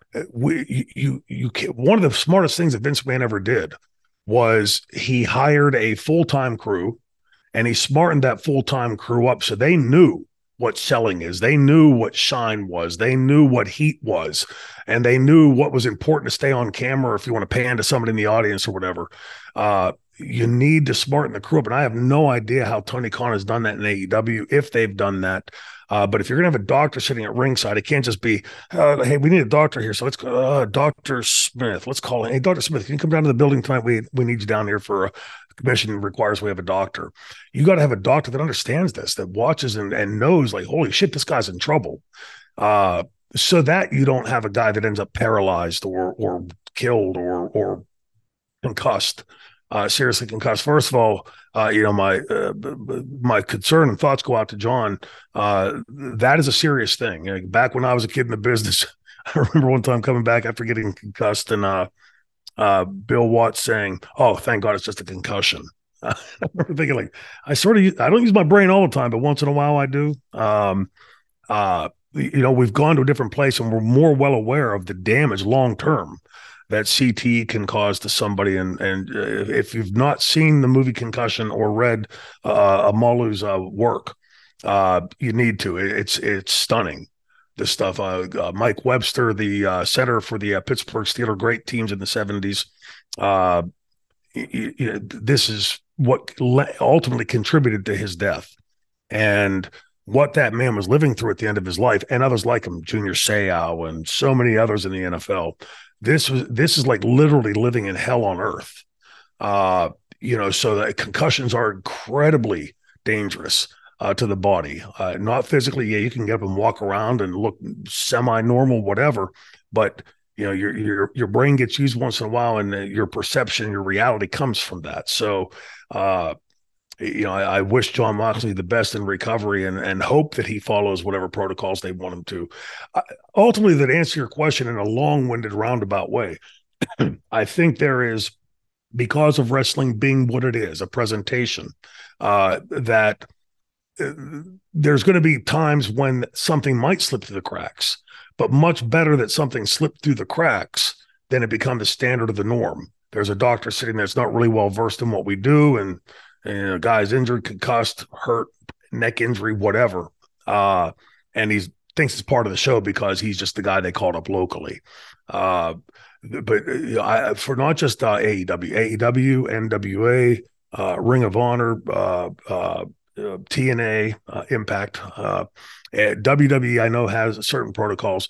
of the smartest things that Vince McMahon ever did was he hired a full-time crew, and he smartened that full-time crew up so they knew what selling is. They knew what shine was. They knew what heat was, and they knew what was important to stay on camera if you want to pan to somebody in the audience or whatever. You need to smarten the crew up, and I have no idea how Tony Khan has done that in AEW, if they've done that. But if you're going to have a doctor sitting at ringside, it can't just be, hey, we need a doctor here. So let's go, Dr. Smith. Let's call him. Hey, Dr. Smith, can you come down to the building tonight? We need you down here for a commission requires we have a doctor. You got to have a doctor that understands this, that watches and knows, like, holy shit, this guy's in trouble. So that you don't have a guy that ends up paralyzed or killed or concussed. Seriously concussed. First of all, my concern and thoughts go out to John. That is a serious thing. Back when I was a kid in the business, I remember one time coming back after getting concussed, and Bill Watts saying, "Oh, thank God, it's just a concussion." I remember thinking, like, I don't use my brain all the time, but once in a while I do. We've gone to a different place, and we're more well aware of the damage long term that CTE can cause to somebody. And if you've not seen the movie Concussion or read Amalu's work, you need to. It's stunning, this stuff. Mike Webster, the center for the Pittsburgh Steelers, great teams in the 70s. This is what ultimately contributed to his death. And what that man was living through at the end of his life, and others like him, Junior Seau and so many others in the NFL. This is like literally living in hell on earth. So that concussions are incredibly dangerous to the body. Not physically, yeah, you can get up and walk around and look semi-normal, whatever, but your brain gets used once in a while, and your perception, your reality comes from that. So I wish Jon Moxley the best in recovery, and hope that he follows whatever protocols they want him to. Ultimately, that answer your question in a long-winded, roundabout way. I think there is, because of wrestling being what it is, a presentation, that there's going to be times when something might slip through the cracks, but much better that something slipped through the cracks than it become the standard of the norm. There's a doctor sitting there that's not really well versed in what we do, and a guy's injured, concussed, hurt, neck injury, whatever. And he thinks it's part of the show because he's just the guy they called up locally. But for not just AEW, NWA, Ring of Honor, TNA, Impact, WWE, I know has certain protocols.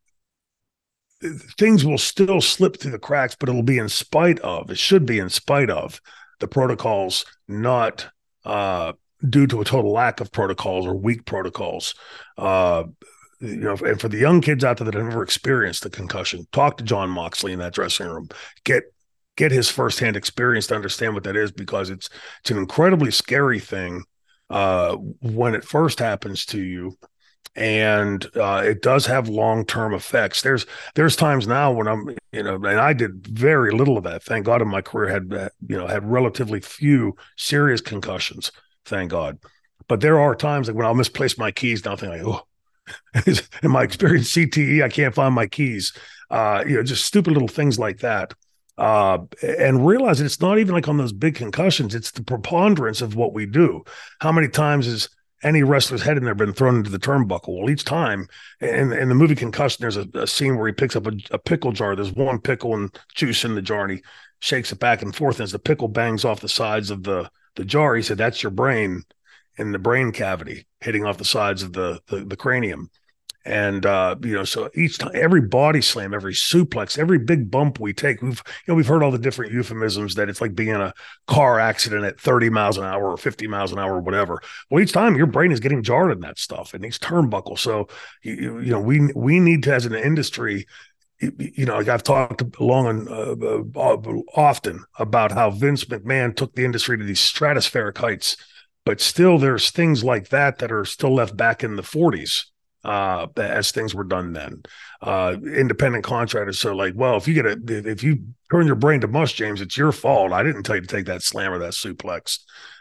Things will still slip through the cracks, but it should be in spite of the protocols, not due to a total lack of protocols or weak protocols. And for the young kids out there that have never experienced the concussion, talk to Jon Moxley in that dressing room. Get his firsthand experience to understand what that is, because it's an incredibly scary thing when it first happens to you. And it does have long-term effects. There's times now when I'm, and I did very little of that. Thank God in my career had relatively few serious concussions. Thank God. But there are times like when I'll misplace my keys, and I'll think like, oh, in my experience, CTE, I can't find my keys. Just stupid little things like that. And realize that it's not even like on those big concussions. It's the preponderance of what we do. How many times is any wrestler's head in there been thrown into the turnbuckle? Well, each time in the movie Concussion, there's a scene where he picks up a pickle jar. There's one pickle and juice in the jar, and he shakes it back and forth. And as the pickle bangs off the sides of the jar, he said, "That's your brain in the brain cavity hitting off the sides of the cranium." And so each time, every body slam, every suplex, every big bump we take, we've heard all the different euphemisms that it's like being in a car accident at 30 miles an hour or 50 miles an hour or whatever. Well, each time your brain is getting jarred in that stuff and these turnbuckles. So we need to, as an industry, like I've talked long and often about how Vince McMahon took the industry to these stratospheric heights, but still there's things like that are still left back in the 40s. As things were done then, independent contractors are like, well, if you turn your brain to mush, James, it's your fault. I didn't tell you to take that slam or that suplex.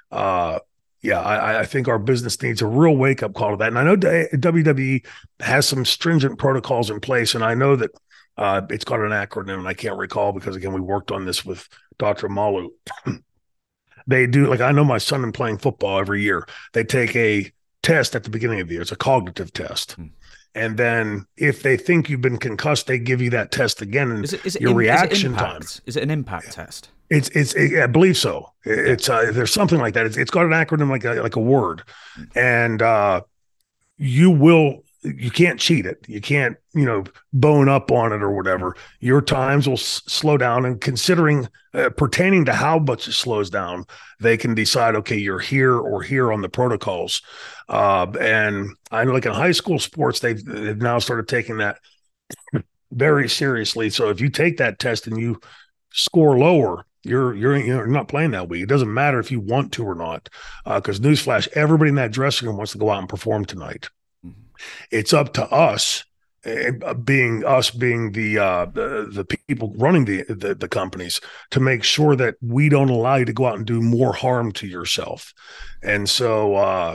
I think our business needs a real wake up call to that. And I know WWE has some stringent protocols in place, and I know that it's got an acronym, and I can't recall because again, we worked on this with Dr. Malu. They do, like, I know my son in playing football every year, they take a test at the beginning of the year. It's a cognitive test. And then if they think you've been concussed, they give you that test again. And your reaction time. Is it an impact test? I believe so. It's there's something like that. It's got an acronym like a word. And you can't cheat it. You can't, bone up on it or whatever. Your times will slow down, and considering pertaining to how much it slows down, they can decide, okay, you're here or here on the protocols. And I know, like in high school sports, they've now started taking that very seriously. So if you take that test and you score lower, you're not playing that week. It doesn't matter if you want to or not, because newsflash, everybody in that dressing room wants to go out and perform tonight. It's up to us, being the people running the companies, to make sure that we don't allow you to go out and do more harm to yourself. And so,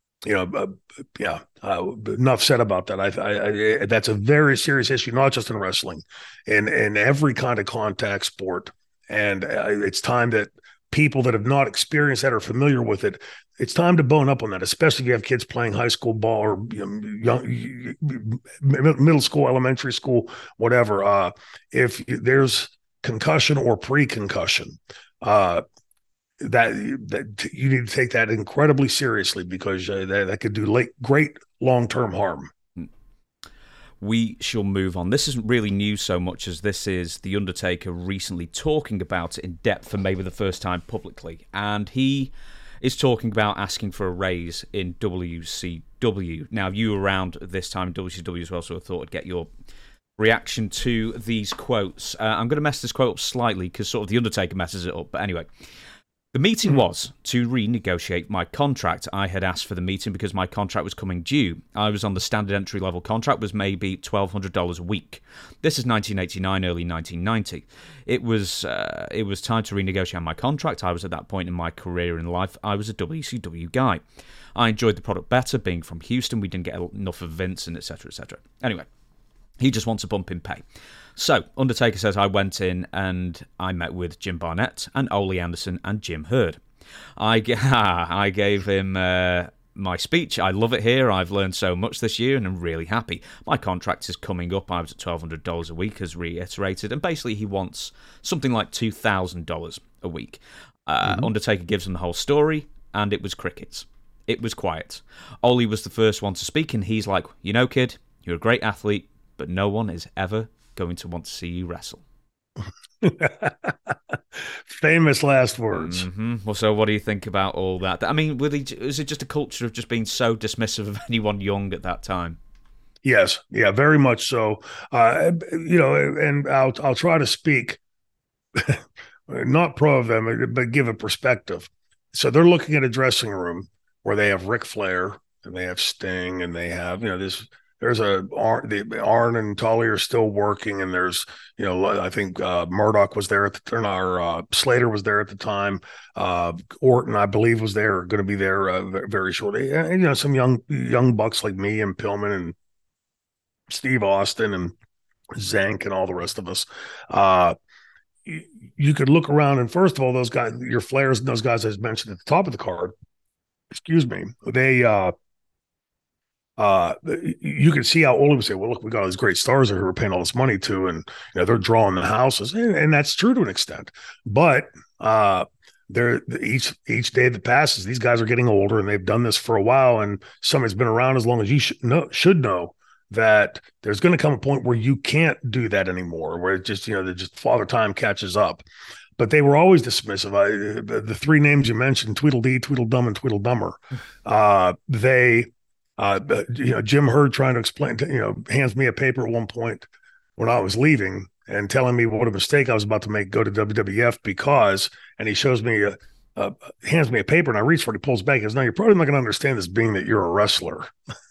enough said about that. I that's a very serious issue, not just in wrestling, in every kind of contact sport. And it's time that people that have not experienced that or familiar with it, it's time to bone up on that, especially if you have kids playing high school ball or young, middle school, elementary school, whatever. If there's concussion or pre-concussion, that you need to take that incredibly seriously, because that could do great long-term harm. We shall move on. This isn't really news so much as this is The Undertaker recently talking about it in depth for maybe the first time publicly. And he is talking about asking for a raise in WCW. Now, you were around this time in WCW as well, so I thought I'd get your reaction to these quotes. I'm going to mess this quote up slightly because sort of The Undertaker messes it up. But anyway, the meeting was to renegotiate my contract. I had asked for the meeting because my contract was coming due. I was on the standard entry level contract, was maybe $1,200 a week. This is 1989, early 1990. It was time to renegotiate my contract. I was at that point in my career in life. I was a WCW guy. I enjoyed the product better, being from Houston. We didn't get enough of Vince, and etc., etc. Anyway, he just wants a bump in pay. So, Undertaker says, I went in and I met with Jim Barnett and Ole Anderson and Jim Herd. I gave him my speech. I love it here. I've learned so much this year and I'm really happy. My contract is coming up. I was at $1,200 a week, as reiterated. And basically, he wants something like $2,000 a week. Undertaker gives him the whole story, and it was crickets. It was quiet. Ole was the first one to speak, and he's like, kid, you're a great athlete, but no one is ever going to want to see you wrestle. Famous last words. Well, so what do you think about all that? I mean, is it just a culture of just being so dismissive of anyone young at that time? Yes, yeah, very much so. And I'll try to speak not pro of them, but give a perspective. So they're looking at a dressing room where they have Ric Flair and they have Sting and they have this. There's Arn and Tully are still working, and there's, I think Murdoch was there Slater was there at the time. Orton, I believe, was going to be there very shortly. And, some young bucks like me and Pillman and Steve Austin and Zank and all the rest of us. You could look around, and first of all, those guys, your Flairs and those guys I mentioned at the top of the card, they you can see how Ole would say, well, look, we got all these great stars who we're paying all this money to, and they're drawing the houses, and that's true to an extent. But they're each day that passes, these guys are getting older, and they've done this for a while, and somebody's been around as long as you should know that there's going to come a point where you can't do that anymore, where it just, father time catches up. But they were always dismissive. The three names you mentioned, Tweedledee, Tweedledum, and Tweedledummer, Jim Herd trying to explain, hands me a paper at one point when I was leaving and telling me what a mistake I was about to make, go to WWF because, and he shows me hands me a paper and I reach for it, he pulls back. He goes, no, you're probably not going to understand this being that you're a wrestler.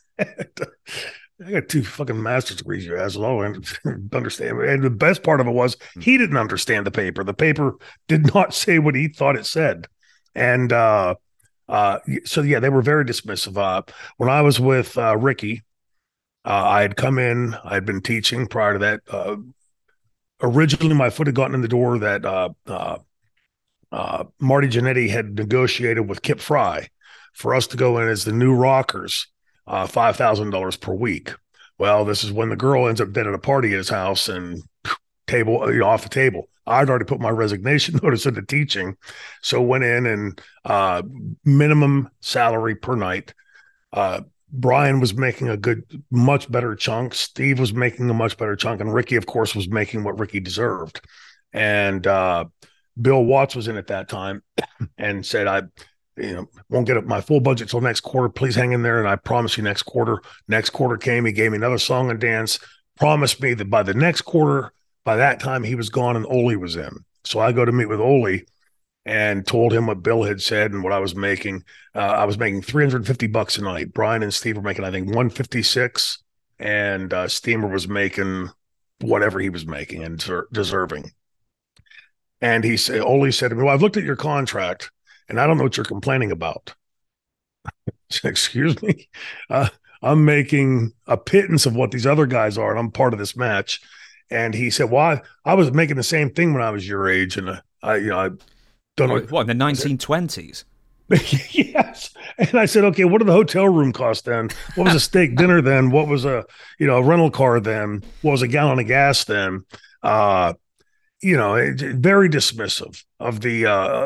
I got 2 fucking master's degrees, you asshole, and understand. And the best part of it was he didn't understand the paper. The paper did not say what he thought it said. And so, they were very dismissive. When I was with Ricky, I had come in, I'd been teaching prior to that. Originally, my foot had gotten in the door that Marty Jannetty had negotiated with Kip Fry for us to go in as the new Rockers, $5,000 per week. Well, this is when the girl ends up dead at a party at his house and off the table. I'd already put my resignation notice into teaching, so went in and minimum salary per night. Brian was making a much better chunk. Steve was making a much better chunk. And Ricky, of course, was making what Ricky deserved. And Bill Watts was in at that time and said, I won't get up my full budget till next quarter. Please hang in there. And I promise you next quarter. Next quarter came. He gave me another song and dance, promised me that by the next quarter, by that time he was gone and Ole was in. So I go to meet with Ole and told him what Bill had said and what I was making. I was making $350 a night. Brian and Steve were making, I think, $156, and Steamer was making whatever he was making and deserving. And Ole said to me, well, I've looked at your contract and I don't know what you're complaining about. Excuse me. I'm making a pittance of what these other guys are, and I'm part of this match. And he said, well, I was making the same thing when I was your age. And I don't know. What, in the 1920s? Yes. And I said, okay, what did the hotel room cost then? What was a steak dinner then? What was a rental car then? What was a gallon of gas then? Very dismissive of the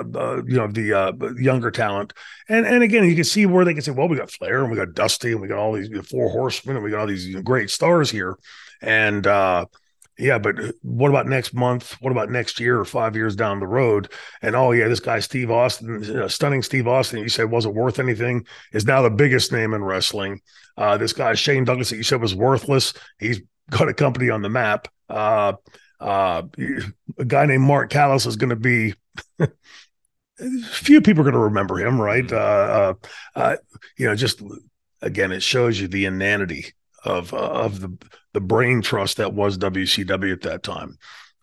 younger talent. And again, you can see where they can say, well, we got Flair and we got Dusty and we got all these 4 horsemen and we got all these great stars here. And, but what about next month? What about next year or 5 years down the road? And this guy, Steve Austin, stunning Steve Austin, you said wasn't worth anything, is now the biggest name in wrestling. This guy, Shane Douglas, that you said was worthless, he's got a company on the map. A guy named Mark Callis is going to be few people are going to remember him, right? Just again, it shows you the inanity of the brain trust that was WCW at that time,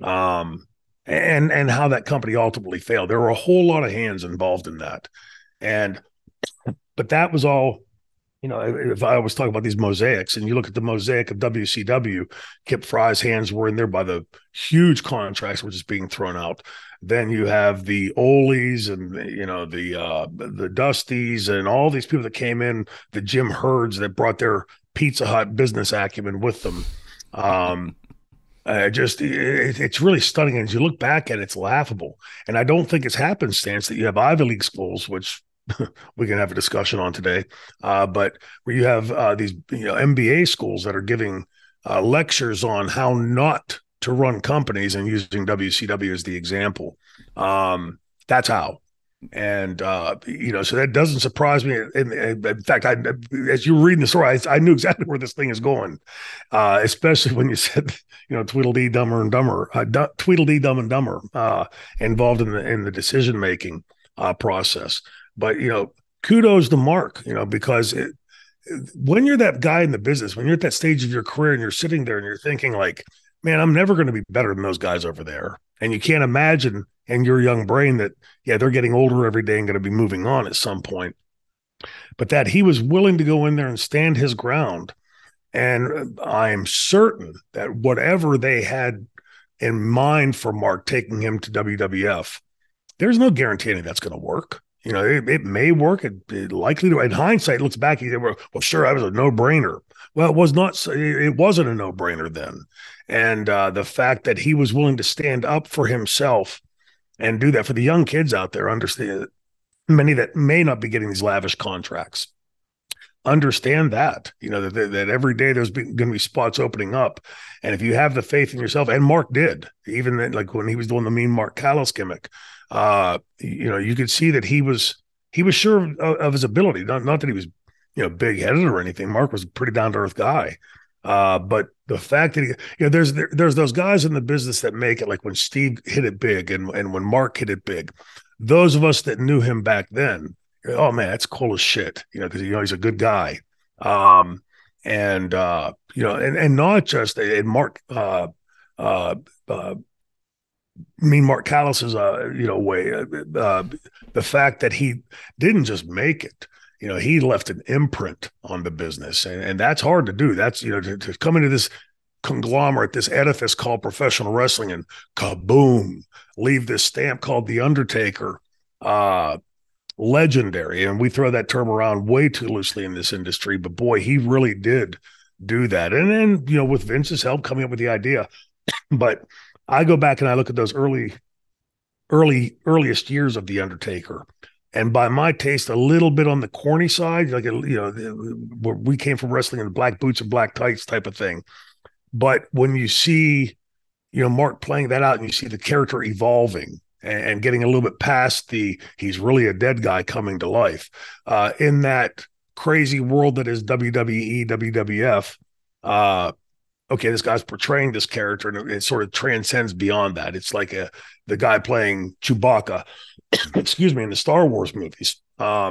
and how that company ultimately failed. There were a whole lot of hands involved in that, but that was all. If I was talking about these mosaics, and you look at the mosaic of WCW, Kip Fry's hands were in there by the huge contracts which is being thrown out. Then you have the Ole's and the Dusties and all these people that came in, the Jim Herds that brought their Pizza Hut business acumen with them. It's really stunning. And as you look back at it, it's laughable. And I don't think it's happenstance that you have Ivy League schools, which we can have a discussion on today, but where you have these MBA schools that are giving lectures on how not to run companies and using WCW as the example. That's how. And, so that doesn't surprise me. In fact, as you were reading the story, I knew exactly where this thing is going, especially when you said, Tweedledee, Dumber and Dumber, Tweedledee, Dumb and Dumber, involved in the decision-making process. But, kudos to Mark, because when you're that guy in the business, when you're at that stage of your career and you're sitting there and you're thinking like, man, I'm never going to be better than those guys over there. And you can't imagine in your young brain that, they're getting older every day and going to be moving on at some point. But that he was willing to go in there and stand his ground. And I'm certain that whatever they had in mind for Mark taking him to WWF, there's no guaranteeing that's going to work. It may work. It likely to. In hindsight, looks back, they were, well, sure, that was a no-brainer. Well, it was not. It wasn't a no-brainer then. And the fact that he was willing to stand up for himself and do that for the young kids out there, understand many that may not be getting these lavish contracts. understand that, that every day there's going to be spots opening up. And if you have the faith in yourself, and Mark did, even then, like when he was doing the Mean Mark Callous gimmick, you could see that he was sure of his ability. Not that he was, big headed or anything. Mark was a pretty down to earth guy. But the fact that there's those guys in the business that make it, like when Steve hit it big and when Mark hit it big, those of us that knew him back then, oh man, that's cool as shit, because he's a good guy. And not just in Mark, Mean Mark Callous's way, the fact that he didn't just make it. He left an imprint on the business, and that's hard to do. That's, to come into this conglomerate, this edifice called professional wrestling, and kaboom, leave this stamp called The Undertaker, legendary. And we throw that term around way too loosely in this industry, but boy, he really did do that. And then, with Vince's help coming up with the idea, but I go back and I look at those earliest years of The Undertaker. And by my taste, a little bit on the corny side, like, where we came from wrestling in the black boots and black tights type of thing. But when you see, Mark playing that out and you see the character evolving and getting a little bit past he's really a dead guy coming to life, in that crazy world that is WWE, WWF, okay, this guy's portraying this character and it sort of transcends beyond that. It's like the guy playing Chewbacca, excuse me, in the Star Wars movies,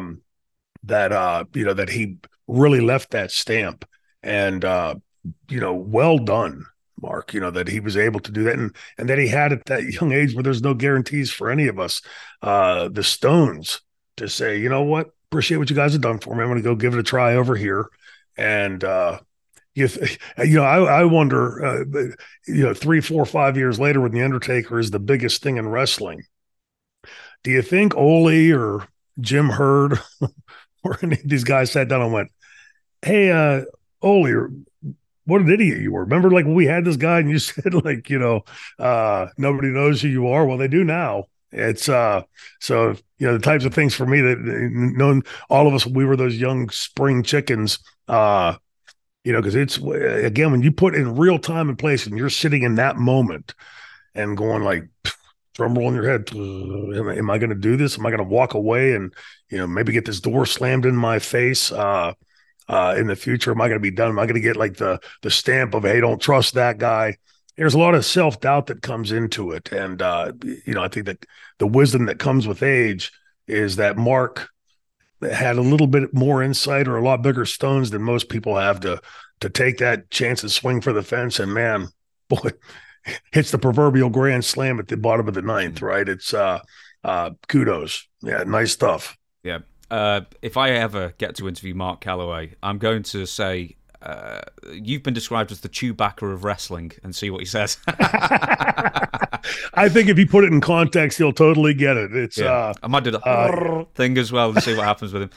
that he really left that stamp. And, well done, Mark, that he was able to do that. And that he had at that young age where there's no guarantees for any of us, the stones, to say, you know what, appreciate what you guys have done for me. I'm going to go give it a try over here. And, I wonder, 3, 4, 5 years later, when The Undertaker is the biggest thing in wrestling, do you think Ole or Jim Herd or any of these guys sat down and went, hey, Ole, what an idiot you were. Remember, like, when we had this guy and you said, like, nobody knows who you are? Well, they do now. It's so, the types of things for me that knowing all of us, we were those young spring chickens, because it's, again, when you put in real time and place and you're sitting in that moment and going like, drum roll in your head, am I going to do this? Am I going to walk away and, maybe get this door slammed in my face in the future? Am I going to be done? Am I going to get like the stamp of, hey, don't trust that guy? There's a lot of self-doubt that comes into it. And, I think that the wisdom that comes with age is that Mark had a little bit more insight or a lot bigger stones than most people have to take that chance and swing for the fence. And man, boy, hits the proverbial grand slam at the bottom of the ninth, right? It's kudos. Yeah, nice stuff. Yeah. If I ever get to interview Mark Calloway, I'm going to say, you've been described as the Chewbacca of wrestling, and see what he says. I think if you put it in context, he'll totally get it. It's I might do the thing as well and see what happens with him.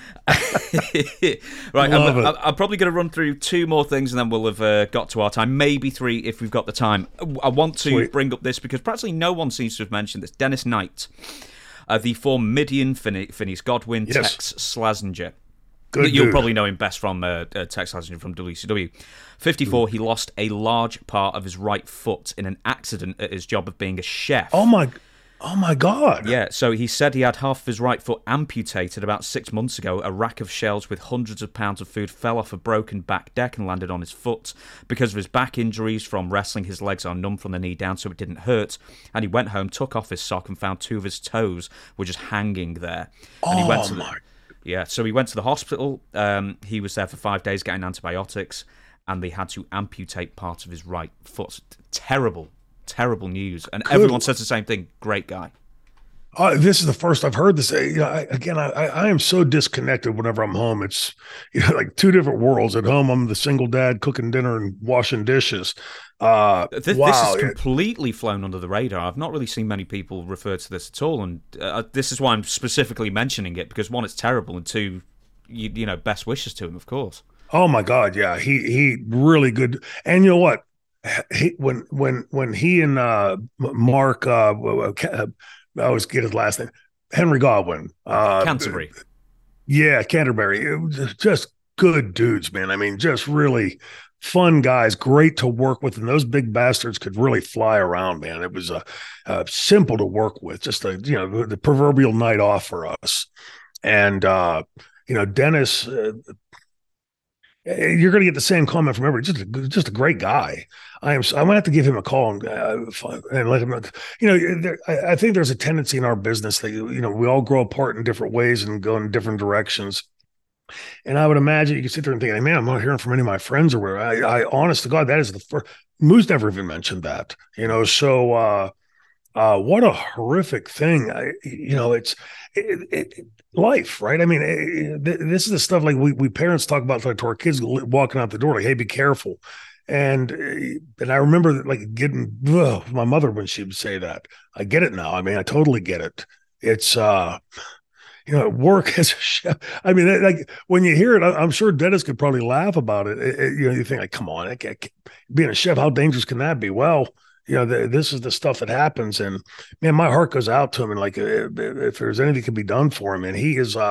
Right, I'm probably going to run through 2 more things and then we'll have got to our time. Maybe 3 if we've got the time. I want to bring up this because practically no one seems to have mentioned this. Dennis Knight, the former Midian Phineas Godwin, yes. Tex Slazenger. Good You'll dude. Probably know him best from Tex Slazenger from WCW. 54, he lost a large part of his right foot in an accident at his job of being a chef. Oh my God. Yeah, so he said he had half of his right foot amputated about 6 months ago. A rack of shelves with hundreds of pounds of food fell off a broken back deck and landed on his foot. Because of his back injuries from wrestling, his legs are numb from the knee down, so it didn't hurt. And he went home, took off his sock, and found 2 of his toes were just hanging there. And he went to so he went to the hospital. He was there for 5 days getting antibiotics, and they had to amputate part of his right foot. Terrible news. And everyone says the same thing. Great guy. This is the first I've heard this. I am so disconnected whenever I'm home. It's like 2 different worlds. At home, I'm the single dad cooking dinner and washing dishes. This is completely flown under the radar. I've not really seen many people refer to this at all, and this is why I'm specifically mentioning it, because 1, it's terrible, and 2, best wishes to him, of course. Oh my God, yeah, he really good. And you know what? When he and Mark, I always get his last name, Henry Godwin, Canterbury. Yeah, Canterbury. It was just good dudes, man. I mean, just really fun guys, great to work with, and those big bastards could really fly around, man. It was simple to work with, just the proverbial night off for us. And Dennis, you're going to get the same comment from everybody. Just a great guy. I'm going to have to give him a call and let him. I think there's a tendency in our business that we all grow apart in different ways and go in different directions. And I would imagine you can sit there and think, hey, man, I'm not hearing from any of my friends or where. I honest to God, that is the first. Moose never even mentioned that. So what a horrific thing. It's life, right? I mean, this is the stuff like we parents talk about like to our kids walking out the door, like, hey, be careful. And I remember like getting my mother when she would say that. I get it now. I mean, I totally get it. It's work as a chef. I mean, like when you hear it, I'm sure Dennis could probably laugh about it. You think like, come on, being a chef, how dangerous can that be? Well, this is the stuff that happens, and man, my heart goes out to him. And like, if there's anything that can be done for him, and he is,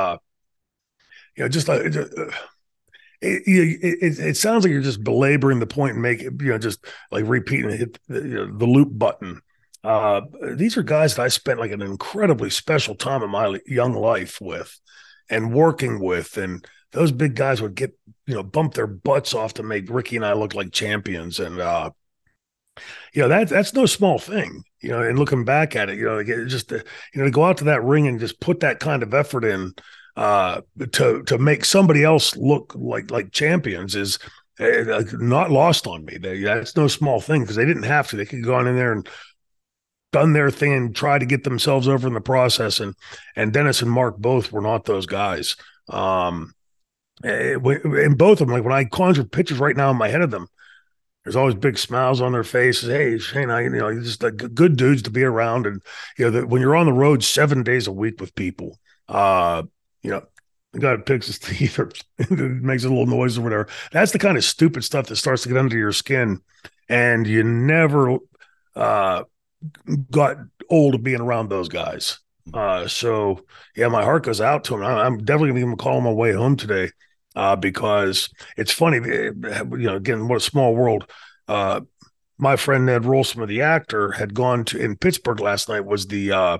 it sounds like you're just belaboring the point and making, just like repeating hit the loop button. These are guys that I spent like an incredibly special time in my young life with and working with, and those big guys would get, bump their butts off to make Ricky and I look like champions. And, that's no small thing, and looking back at it, to go out to that ring and just put that kind of effort in, to make somebody else look like champions is not lost on me. That's no small thing, because they didn't have to. They could go on in there and done their thing and try to get themselves over in the process. And Dennis and Mark both were not those guys. And both of them, like when I conjure pictures right now in my head of them, there's always big smiles on their faces. Hey, Shane, just like good dudes to be around. And, when you're on the road 7 days a week with people, the guy picks his teeth or makes a little noise or whatever. That's the kind of stupid stuff that starts to get under your skin. And you never got old of being around those guys. So yeah, my heart goes out to him. I'm definitely going to give him a call on my way home today. Because it's funny, again, what a small world. My friend Ned Rolsman, the actor, had gone to in Pittsburgh last night. Was the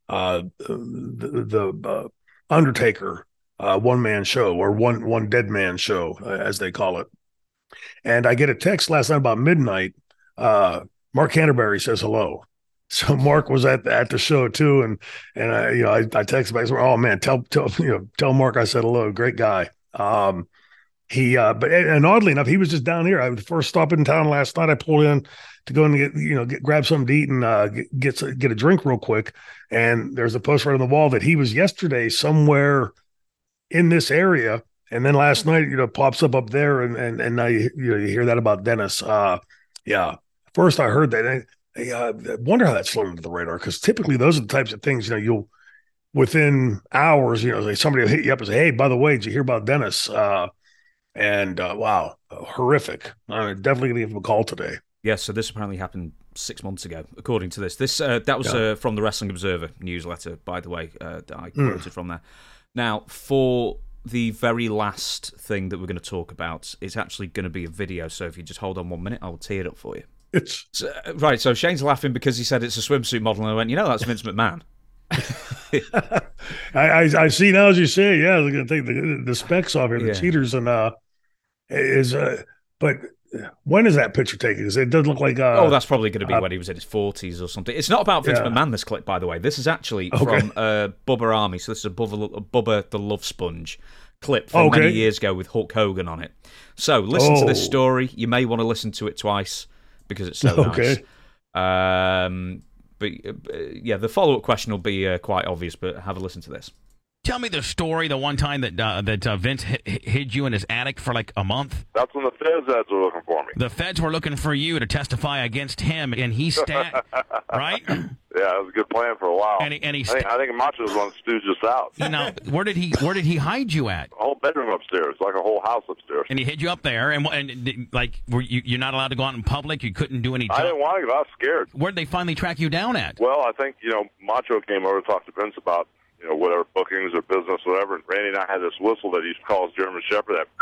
Undertaker one man show, or one dead man show, as they call it. And I get a text last night about midnight. Mark Canterbury says hello. So Mark was at the show too, and I texted back. Oh man, tell Mark I said hello. Great guy. But oddly enough, he was just down here. I was first stop in town last night. I pulled in to go and grab something to eat and get a drink real quick. And there's a post right on the wall that he was yesterday somewhere in this area, and then last night pops up there, and now you hear that about Dennis. Yeah. First I heard that. I wonder how that's flown under the radar, because typically those are the types of things you'll within hours, somebody will hit you up and say, hey, by the way, did you hear about Dennis? Wow, horrific. I'm definitely going to give him a call today. Yes, so this apparently happened 6 months ago, according to this. That was from the Wrestling Observer newsletter, by the way, that I quoted from there. Now, for the very last thing that we're going to talk about, it's actually going to be a video, so if you just hold on 1 minute, I'll tee it up for you. Right, so Shane's laughing because he said it's a swimsuit model, and I went, that's Vince McMahon. I see now, as you say, yeah, they're going to take the specs off here, the cheaters, and but when is that picture taken? Because it doesn't look like that's probably going to be when he was in his 40s or something. It's not about Vince McMahon, this clip, by the way. This is actually from Bubba Army, so this is a Bubba the Love Sponge clip from many years ago with Hulk Hogan on it. So listen to this story. You may want to listen to it twice because it's so nice. But the follow-up question will be quite obvious, but have a listen to this. Tell me the story, the one time that Vince hid you in his attic for like a month. That's when the feds were looking for me. The feds were looking for you to testify against him, and he right? Yeah, it was a good plan for a while. I think Macho was one to stooge us out. Now, where did he hide you at? A whole bedroom upstairs, like a whole house upstairs. And he hid you up there, and like, you're not allowed to go out in public? You couldn't do any I didn't want to go. I was scared. Where did they finally track you down at? Well, I think, Macho came over to talk to Vince about whatever bookings or business, whatever. And Randy and I had this whistle that he used to call his German Shepherd, that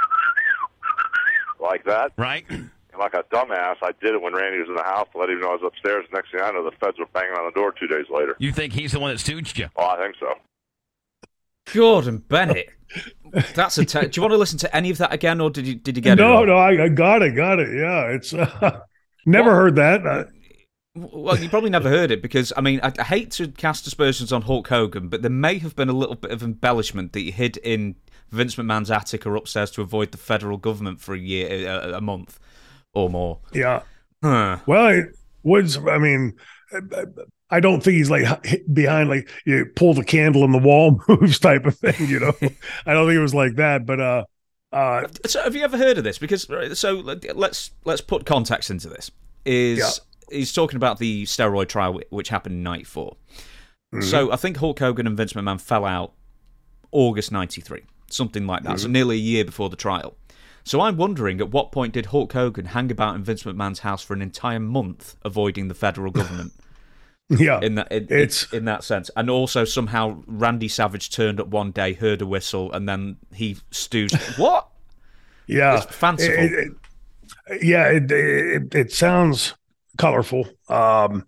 like that. Right. And like a dumbass, I did it when Randy was in the house to let him know I was upstairs. Next thing I know, the feds were banging on the door 2 days later. You think he's the one that stooged you? Oh, I think so. Jordan Bennett. That's do you want to listen to any of that again, or did you get it? No, I got it. Yeah, it's never heard that. Well, you probably never heard it because, I mean, I hate to cast aspersions on Hulk Hogan, but there may have been a little bit of embellishment that he hid in Vince McMahon's attic or upstairs to avoid the federal government for a month or more. Yeah. Huh. Well, it was, I mean, I don't think he's like behind, like you pull the candle in the wall moves type of thing, I don't think it was like that, but so have you ever heard of this? Because let's put context into this. He's talking about the steroid trial which happened in '94. Mm-hmm. So I think Hulk Hogan and Vince McMahon fell out August '93, something like that. Mm-hmm. So nearly a year before the trial. So I'm wondering, at what point did Hulk Hogan hang about in Vince McMahon's house for an entire month, avoiding the federal government? Yeah, in that sense, and also somehow Randy Savage turned up one day, heard a whistle, and then he stewed. What? Yeah, it's fanciful. It sounds colorful. God,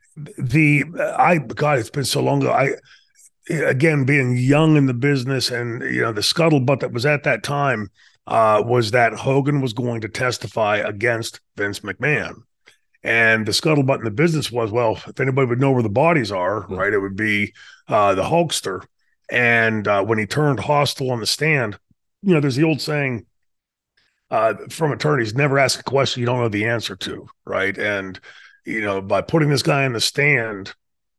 it's been so long ago. Again, being young in the business, and the scuttlebutt that was at that time was that Hogan was going to testify against Vince McMahon. And the scuttlebutt in the business was, well, if anybody would know where the bodies are, right, it would be the Hulkster. And when he turned hostile on the stand, there's the old saying from attorneys, never ask a question you don't know the answer to, right? And, by putting this guy in the stand,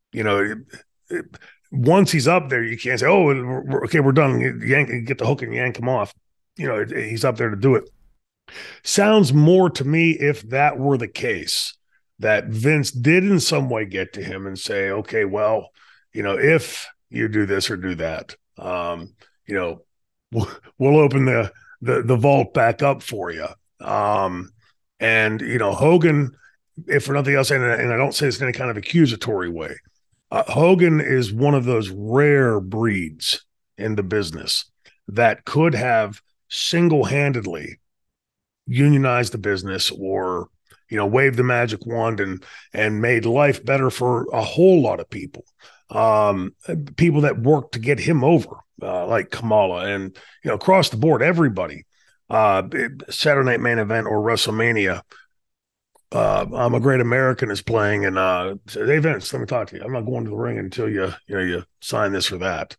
once he's up there, you can't say, oh, we're done. Get the hook and yank him off. He's up there to do it. Sounds more to me, if that were the case, that Vince did in some way get to him and say, okay, well, if you do this or do that, we'll open the vault back up for you. And Hogan, if for nothing else, and I don't say this in any kind of accusatory way, Hogan is one of those rare breeds in the business that could have single-handedly unionized the business, or waved the magic wand and made life better for a whole lot of people, people that worked to get him over, like Kamala, and across the board, everybody. Saturday Night Main Event or WrestleMania, I'm a Great American is playing, and said, hey Vince, let me talk to you. I'm not going to the ring until you sign this or that.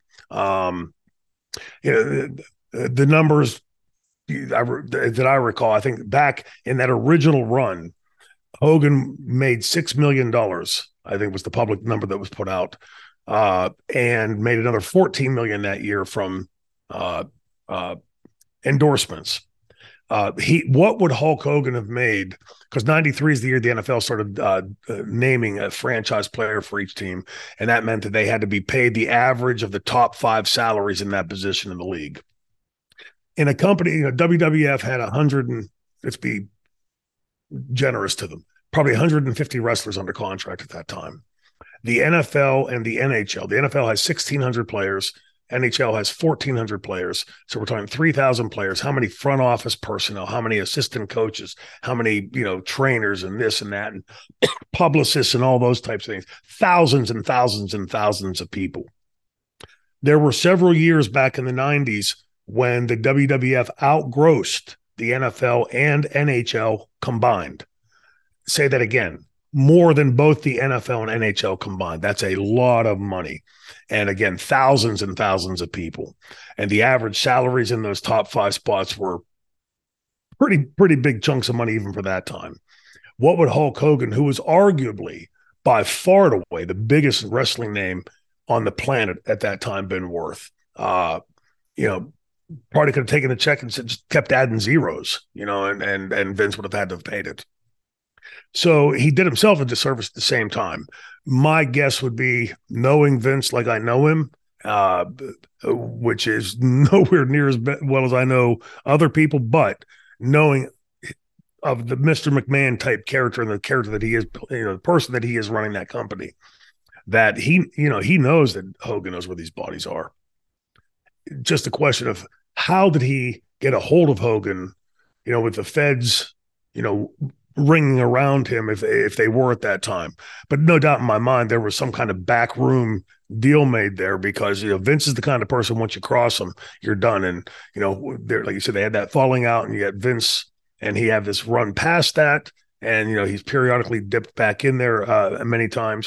The numbers that I recall, I think back in that original run, Hogan made $6 million, I think was the public number that was put out, and made another $14 million that year from endorsements. What would Hulk Hogan have made? Because 93 is the year the NFL started naming a franchise player for each team, and that meant that they had to be paid the average of the top 5 salaries in that position in the league. In a company, WWF had let's be generous to them, probably 150 wrestlers under contract at that time. The NFL and the NHL, the NFL has 1,600 players, NHL has 1,400 players. So we're talking 3,000 players. How many front office personnel, how many assistant coaches, how many, trainers and this and that, and publicists and all those types of things, thousands and thousands and thousands of people. There were several years back in the 90s when the WWF outgrossed the NFL and NHL combined. Say that again, more than both the NFL and NHL combined. That's a lot of money. And again, thousands and thousands of people. And the average salaries in those top 5 spots were pretty big chunks of money even for that time. What would Hulk Hogan, who was arguably by far and away the biggest wrestling name on the planet at that time, been worth? Probably could have taken a check and just kept adding zeros, and Vince would have had to have paid it. So he did himself a disservice at the same time. My guess would be, knowing Vince like I know him, which is nowhere near as well as I know other people, but knowing of the Mr. McMahon type character and the character that he is, the person that he is running that company, that he knows that Hogan knows where these bodies are. Just a question of how did he get a hold of Hogan, with the feds, ringing around him if they were at that time. But no doubt in my mind, there was some kind of backroom deal made there because, Vince is the kind of person, once you cross him, you're done. And, like you said, they had that falling out, and you got Vince and he had this run past that. And, he's periodically dipped back in there many times.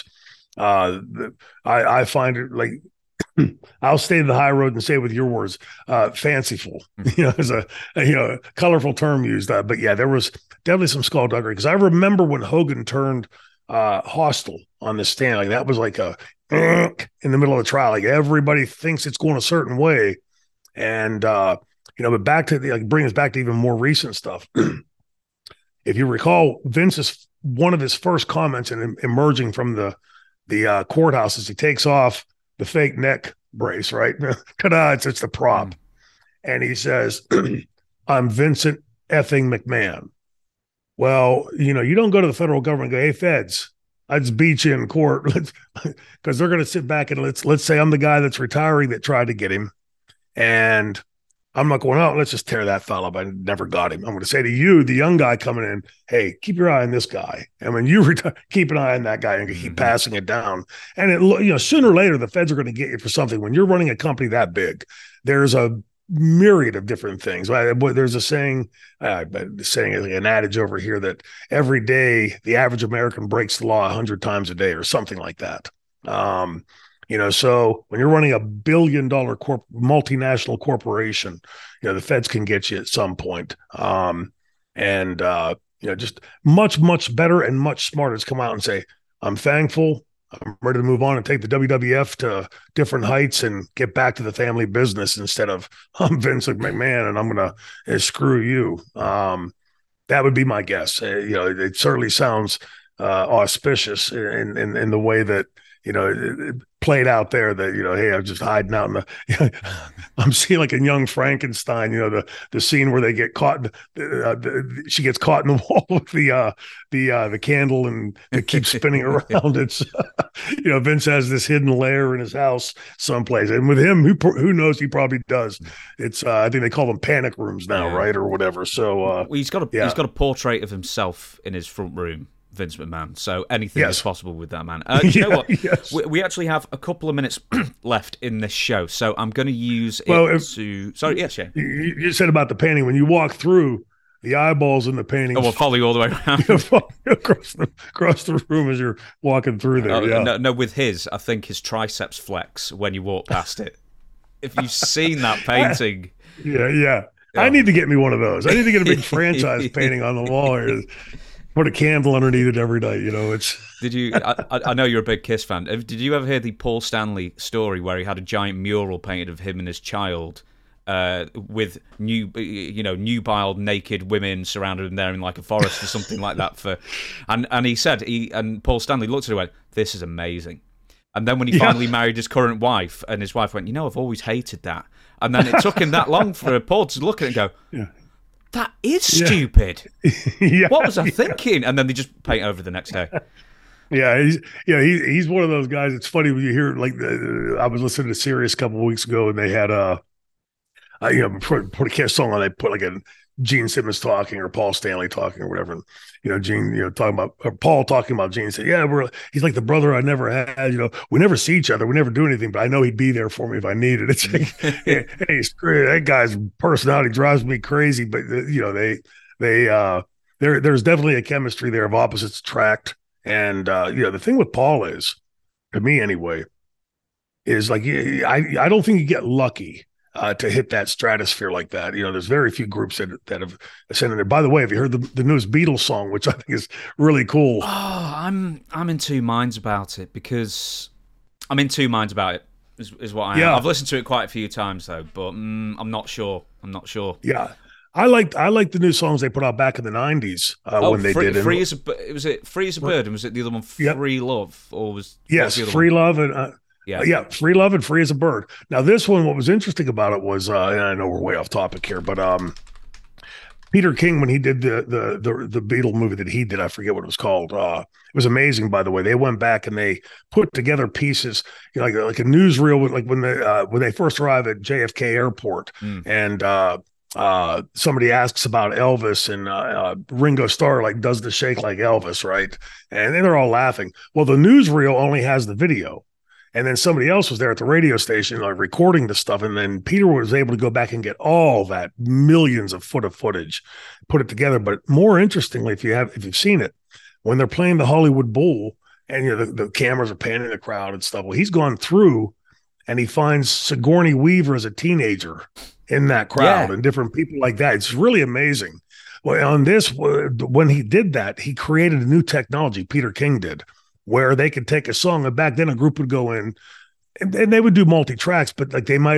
I find it like, I'll stay the high road and say with your words, fanciful, is a colorful term used. But yeah, there was definitely some skullduggery because I remember when Hogan turned hostile on the stand, like that was like a in the middle of the trial, like everybody thinks it's going a certain way. And, but back to bring us back to even more recent stuff. If you recall, Vince's one of his first comments in emerging from the courthouse is he takes off the fake neck brace, right? Ta-da, it's the prop. And he says, I'm Vincent effing McMahon. Well, you don't go to the federal government and go, hey, feds, I just beat you in court. Because they're going to sit back and let's say I'm the guy that's retiring that tried to get him. And I'm not going, let's just tear that fella up. I never got him. I'm going to say to you, the young guy coming in, hey, keep your eye on this guy. And when you retire, keep an eye on that guy and keep passing it down. And sooner or later, the feds are going to get you for something. When you're running a company that big, there's a myriad of different things. There's a saying, an adage over here that every day the average American breaks the law 100 times a day or something like that. So when you're running a $1 billion multinational corporation, the feds can get you at some point. Just much, much better and much smarter to come out and say, I'm thankful. I'm ready to move on and take the WWF to different heights and get back to the family business instead of I'm Vince McMahon and I'm going to screw you. That would be my guess. It certainly sounds auspicious in the way that, it played out there that, hey, I'm just hiding out in the, I'm seeing like in Young Frankenstein, the scene where they get caught, she gets caught in the wall with the candle and it keeps spinning around. It's, Vince has this hidden lair in his house someplace. And with him, who knows, he probably does. It's, I think they call them panic rooms now, right? Or whatever. So, he's got a portrait of himself in his front room. Vince McMahon. So anything is possible with that man. You know what? Yes. We actually have a couple of minutes left in this show, so I'm going to use it to... Sorry, yes, Shane. You said about the painting. When you walk through, the eyeballs in the painting... Oh, will follow you all the way around. across the room as you're walking through there. No, with his, I think his triceps flex when you walk past it. If you've seen that painting... Yeah. I need to get me one of those. I need to get a big franchise painting on the wall here. Put a candle underneath it every night, It's. Did you? I know you're a big Kiss fan. Did you ever hear the Paul Stanley story where he had a giant mural painted of him and his child, with nubile naked women surrounded him there in like a forest or something like that? And he said and Paul Stanley looked at it and went, "This is amazing." And then when he finally married his current wife, and his wife went, "I've always hated that." And then it took him that long for Paul to look at it and go, that is stupid. What was I thinking? And then they just paint over the next day. He's one of those guys. It's funny when you hear I was listening to Sirius a couple of weeks ago, and they had put a Kiss song on. They put like a Gene Simmons talking or Paul Stanley talking or whatever. And, Gene, talking about or Paul talking about Gene. Said, he's like the brother I never had. We never see each other. We never do anything, but I know he'd be there for me if I needed it. It's like, hey, screw that guy's personality drives me crazy. But there's definitely a chemistry there of opposites attract. And the thing with Paul is, to me anyway, is like I don't think you get lucky to hit that stratosphere like that. There's very few groups that have ascended there. By the way, have you heard the newest Beatles song, which I think is really cool? Oh, I'm in two minds about it because I'm in two minds about it. Is what I am. I've listened to it quite a few times though, but I'm not sure. Yeah. I liked the new songs they put out back in the 90s when they did it. Free as a Bird, and was it the other one, Free Love, or was Free Love and Free Love and Free as a Bird. Now this one, what was interesting about it was, and I know we're way off topic here, but Peter King, when he did the Beatle movie that he did, I forget what it was called. It was amazing, by the way. They went back and they put together pieces, like a newsreel, like when they first arrive at JFK Airport, and somebody asks about Elvis, and Ringo Starr does the shake like Elvis, right? And then they're all laughing. Well, the newsreel only has the video. And then somebody else was there at the radio station, recording the stuff. And then Peter was able to go back and get all that millions of footage, put it together. But more interestingly, if you've seen it, when they're playing the Hollywood Bowl and the cameras are panning the crowd and stuff, well, he's gone through and he finds Sigourney Weaver as a teenager in that crowd and different people like that. It's really amazing. Well, on this, when he did that, he created a new technology, Peter King did, where they could take a song, and back then a group would go in and they would do multi-tracks, but they might,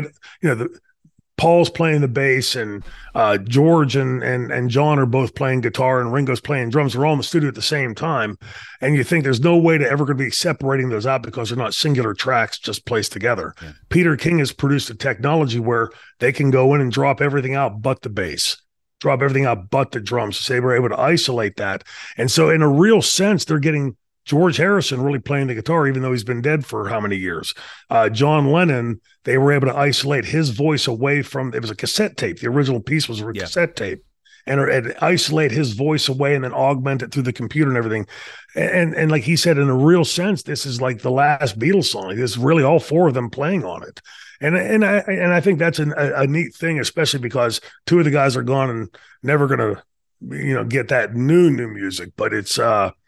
Paul's playing the bass, and George and John are both playing guitar, and Ringo's playing drums. They're all in the studio at the same time. And you think there's no way to ever going to be separating those out because they're not singular tracks just placed together. Yeah. Peter King has produced a technology where they can go in and drop everything out but the bass, drop everything out but the drums. So they were able to isolate that. And so in a real sense, they're getting George Harrison really playing the guitar, even though he's been dead for how many years? John Lennon, they were able to isolate his voice away from, it was a cassette tape. The original piece was a cassette tape, and isolate his voice away and then augment it through the computer and everything. And like he said, in a real sense, this is like the last Beatles song. This is really all four of them playing on it. And I think that's a neat thing, especially because two of the guys are gone and never going to, get that new music, but it's,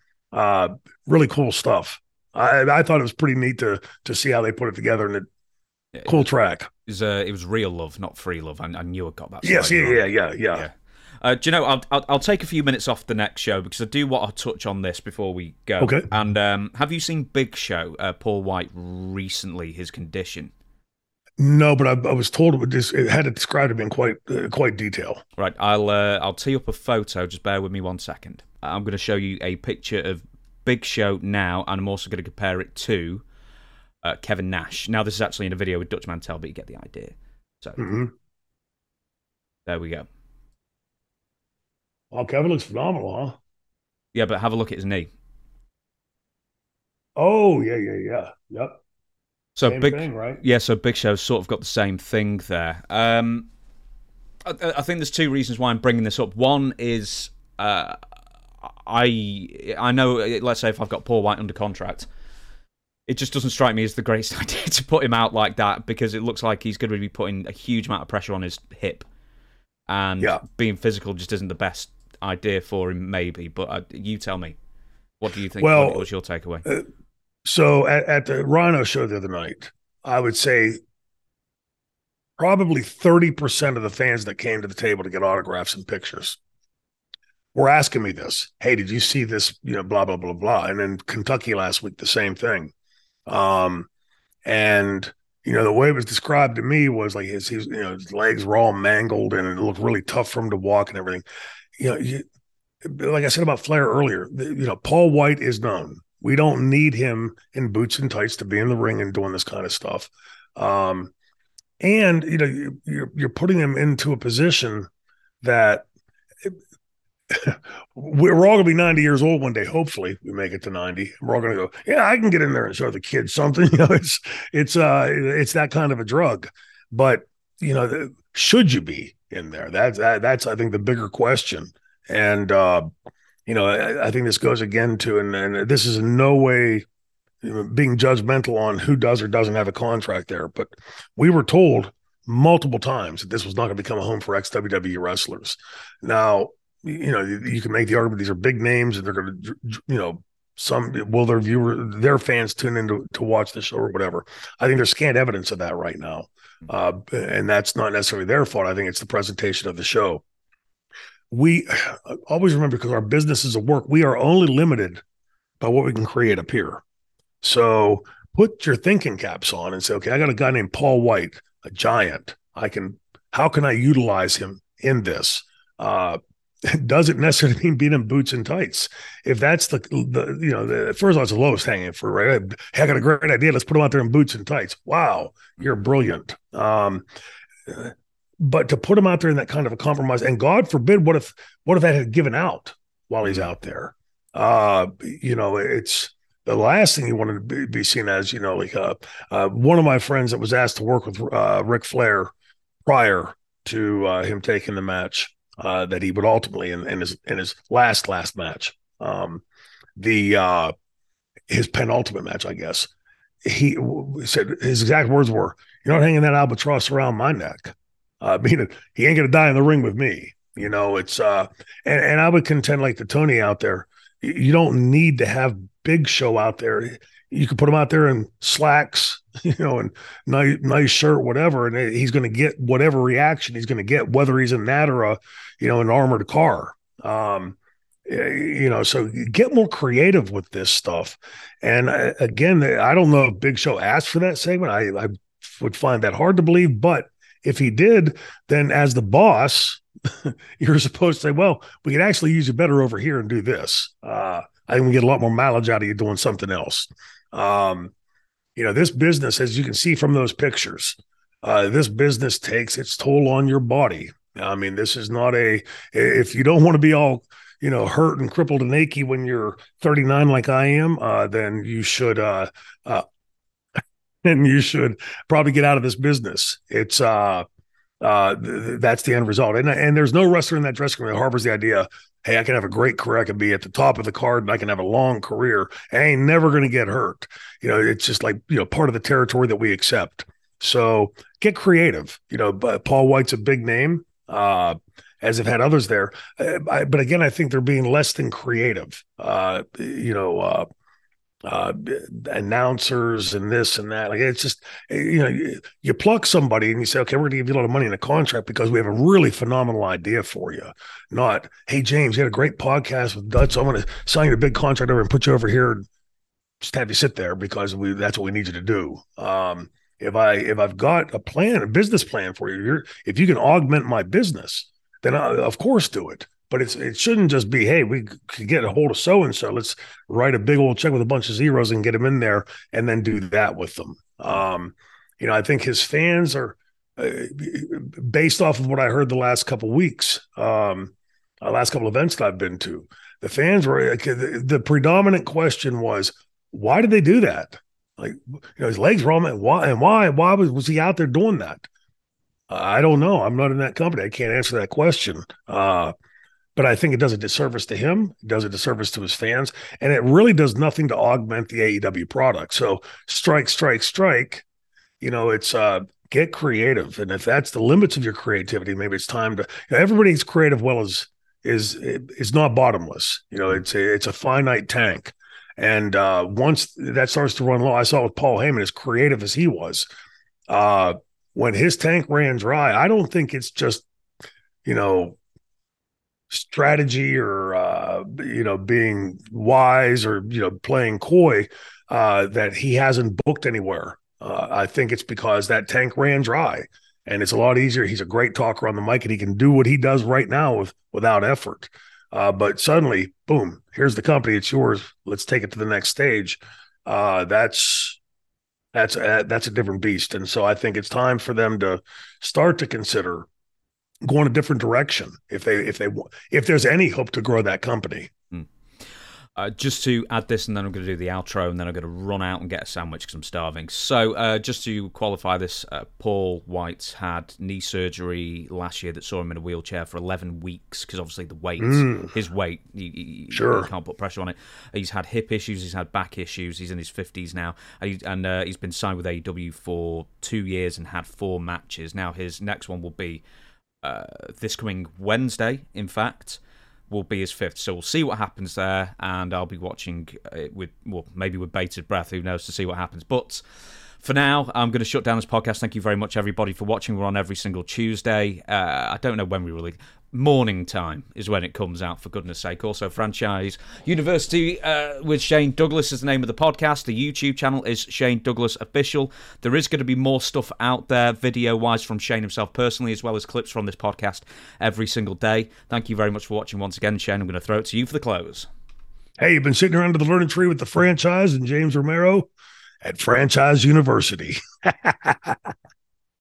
really cool stuff. I thought it was pretty neat to see how they put it together, and cool track. It was Real Love, not Free Love. I knew I got that. Yes, yeah. Do you know? I'll take a few minutes off the next show because I do want to touch on this before we go. Okay. And have you seen Big Show? Paul White recently, his condition. No, but I was told it had it described in quite detail. Right, I'll tee up a photo. Just bear with me 1 second. I'm going to show you a picture of Big Show now, and I'm also going to compare it to Kevin Nash. Now, this is actually in a video with Dutch Mantel, but you get the idea. So, There we go. Oh, Kevin looks phenomenal, huh? Yeah, but have a look at his knee. Oh, yeah. Yep. So same thing, right? Yeah, so Big Show's sort of got the same thing there. I think there's two reasons why I'm bringing this up. One is I know, let's say if I've got Paul White under contract, it just doesn't strike me as the greatest idea to put him out like that, because it looks like he's going to be putting a huge amount of pressure on his hip, and being physical just isn't the best idea for him, maybe. But you tell me, what do you think? Well, what's your takeaway? So at the Rhino show the other night, I would say probably 30% of the fans that came to the table to get autographs and pictures were asking me this. Hey, did you see this? Blah, blah, blah, blah. And then Kentucky last week, the same thing. And the way it was described to me was like his legs were all mangled and it looked really tough for him to walk and everything. Like I said about Flair earlier, Paul White is known. We don't need him in boots and tights to be in the ring and doing this kind of stuff. And you're putting him into a position that we're all going to be 90 years old one day. Hopefully we make it to 90. We're all going to go, yeah, I can get in there and show the kids something. It's that kind of a drug. But should you be in there? That's I think the bigger question. And I think this goes again to, and this is in no way being judgmental on who does or doesn't have a contract there, but we were told multiple times that this was not going to become a home for ex-WWE wrestlers. Now, you can make the argument these are big names and they're going to, will their fans tune in to watch the show or whatever. I think there's scant evidence of that right now. And that's not necessarily their fault. I think it's the presentation of the show. We always remember, because our business is a work, we are only limited by what we can create up here. So put your thinking caps on and say, okay, I got a guy named Paul White, a giant. How can I utilize him in this? Doesn't necessarily mean being in boots and tights. If that's first of all, it's the lowest hanging fruit, right? Hey, I got a great idea. Let's put him out there in boots and tights. Wow, you're brilliant. but to put him out there in that kind of a compromise, and God forbid, what if that had given out while he's out there? It's the last thing you want to be seen as, one of my friends that was asked to work with Ric Flair prior to him taking the match that he would ultimately in his last match, his penultimate match, I guess. He said his exact words were, "You're not hanging that albatross around my neck." Meaning he ain't gonna die in the ring with me. It's and I would contend, like the Tony out there, you don't need to have Big Show out there. You can put him out there in slacks, and nice shirt, whatever, and he's going to get whatever reaction he's going to get, whether he's in that or an armored car. So get more creative with this stuff. And again, I don't know if Big Show asked for that segment. I would find that hard to believe, but if he did, then as the boss, you're supposed to say, well, we could actually use you better over here and do this. I think we get a lot more mileage out of you doing something else. This business, as you can see from those pictures, this business takes its toll on your body. I mean, this is not if you don't want to be all, hurt and crippled and achy when you're 39 like I am, then you should probably get out of this business. It's that's the end result. And there's no wrestler in that dressing room that harbors the idea, hey, I can have a great career. I can be at the top of the card and I can have a long career. I ain't never going to get hurt. It's just like, part of the territory that we accept. So get creative. Paul White's a big name, as have had others there. But again, I think they're being less than creative. Announcers and this and that. Like, it's just, you pluck somebody and you say, okay, we're going to give you a lot of money in a contract because we have a really phenomenal idea for you. Not, hey, James, you had a great podcast with Dutch, so I'm going to sign you a big contract over and put you over here and just have you sit there because that's what we need you to do. If I've got a business plan for you, if you can augment my business, then of course do it. But it shouldn't just be, hey, we could get a hold of so-and-so. Let's write a big old check with a bunch of zeros and get them in there and then do that with them. I think his fans are, based off of what I heard the last couple of weeks, last couple of events that I've been to, the fans were, the predominant question was, why did they do that? Like, his legs were on, why was he out there doing that? I don't know. I'm not in that company. I can't answer that question. But I think it does a disservice to him. It does a disservice to his fans. And it really does nothing to augment the AEW product. So strike. It's get creative. And if that's the limits of your creativity, maybe it's time to, everybody's creative well is not bottomless. It's a finite tank. And once that starts to run low, I saw with Paul Heyman, as creative as he was, when his tank ran dry, I don't think it's just, strategy or being wise or playing coy that he hasn't booked anywhere. I think it's because that tank ran dry, and it's a lot easier. He's a great talker on the mic, and he can do what he does right now without effort. But suddenly, boom, here's the company. It's yours. Let's take it to the next stage. That's a different beast. And so I think it's time for them to start to consider going a different direction if there's any hope to grow that company. Just to add this, and then I'm going to do the outro, and then I'm going to run out and get a sandwich because I'm starving. So just to qualify this, Paul White had knee surgery last year that saw him in a wheelchair for 11 weeks because obviously the weight, his weight, you can't put pressure on it. He's had hip issues, he's had back issues, he's in his 50s now, and he's been signed with AEW for 2 years and had 4 matches. Now his next one will be this coming Wednesday, in fact, will be his 5th. So we'll see what happens there, and I'll be watching it maybe with bated breath, who knows, to see what happens. But for now, I'm going to shut down this podcast. Thank you very much, everybody, for watching. We're on every single Tuesday. I don't know when we release. Morning time is when it comes out, for goodness sake. Also, Franchise University with Shane Douglas is the name of the podcast. The YouTube channel is Shane Douglas Official. There is going to be more stuff out there, video-wise, from Shane himself personally, as well as clips from this podcast every single day. Thank you very much for watching once again, Shane. I'm going to throw it to you for the close. Hey, you've been sitting around the learning tree with the Franchise and James Romero at Franchise University.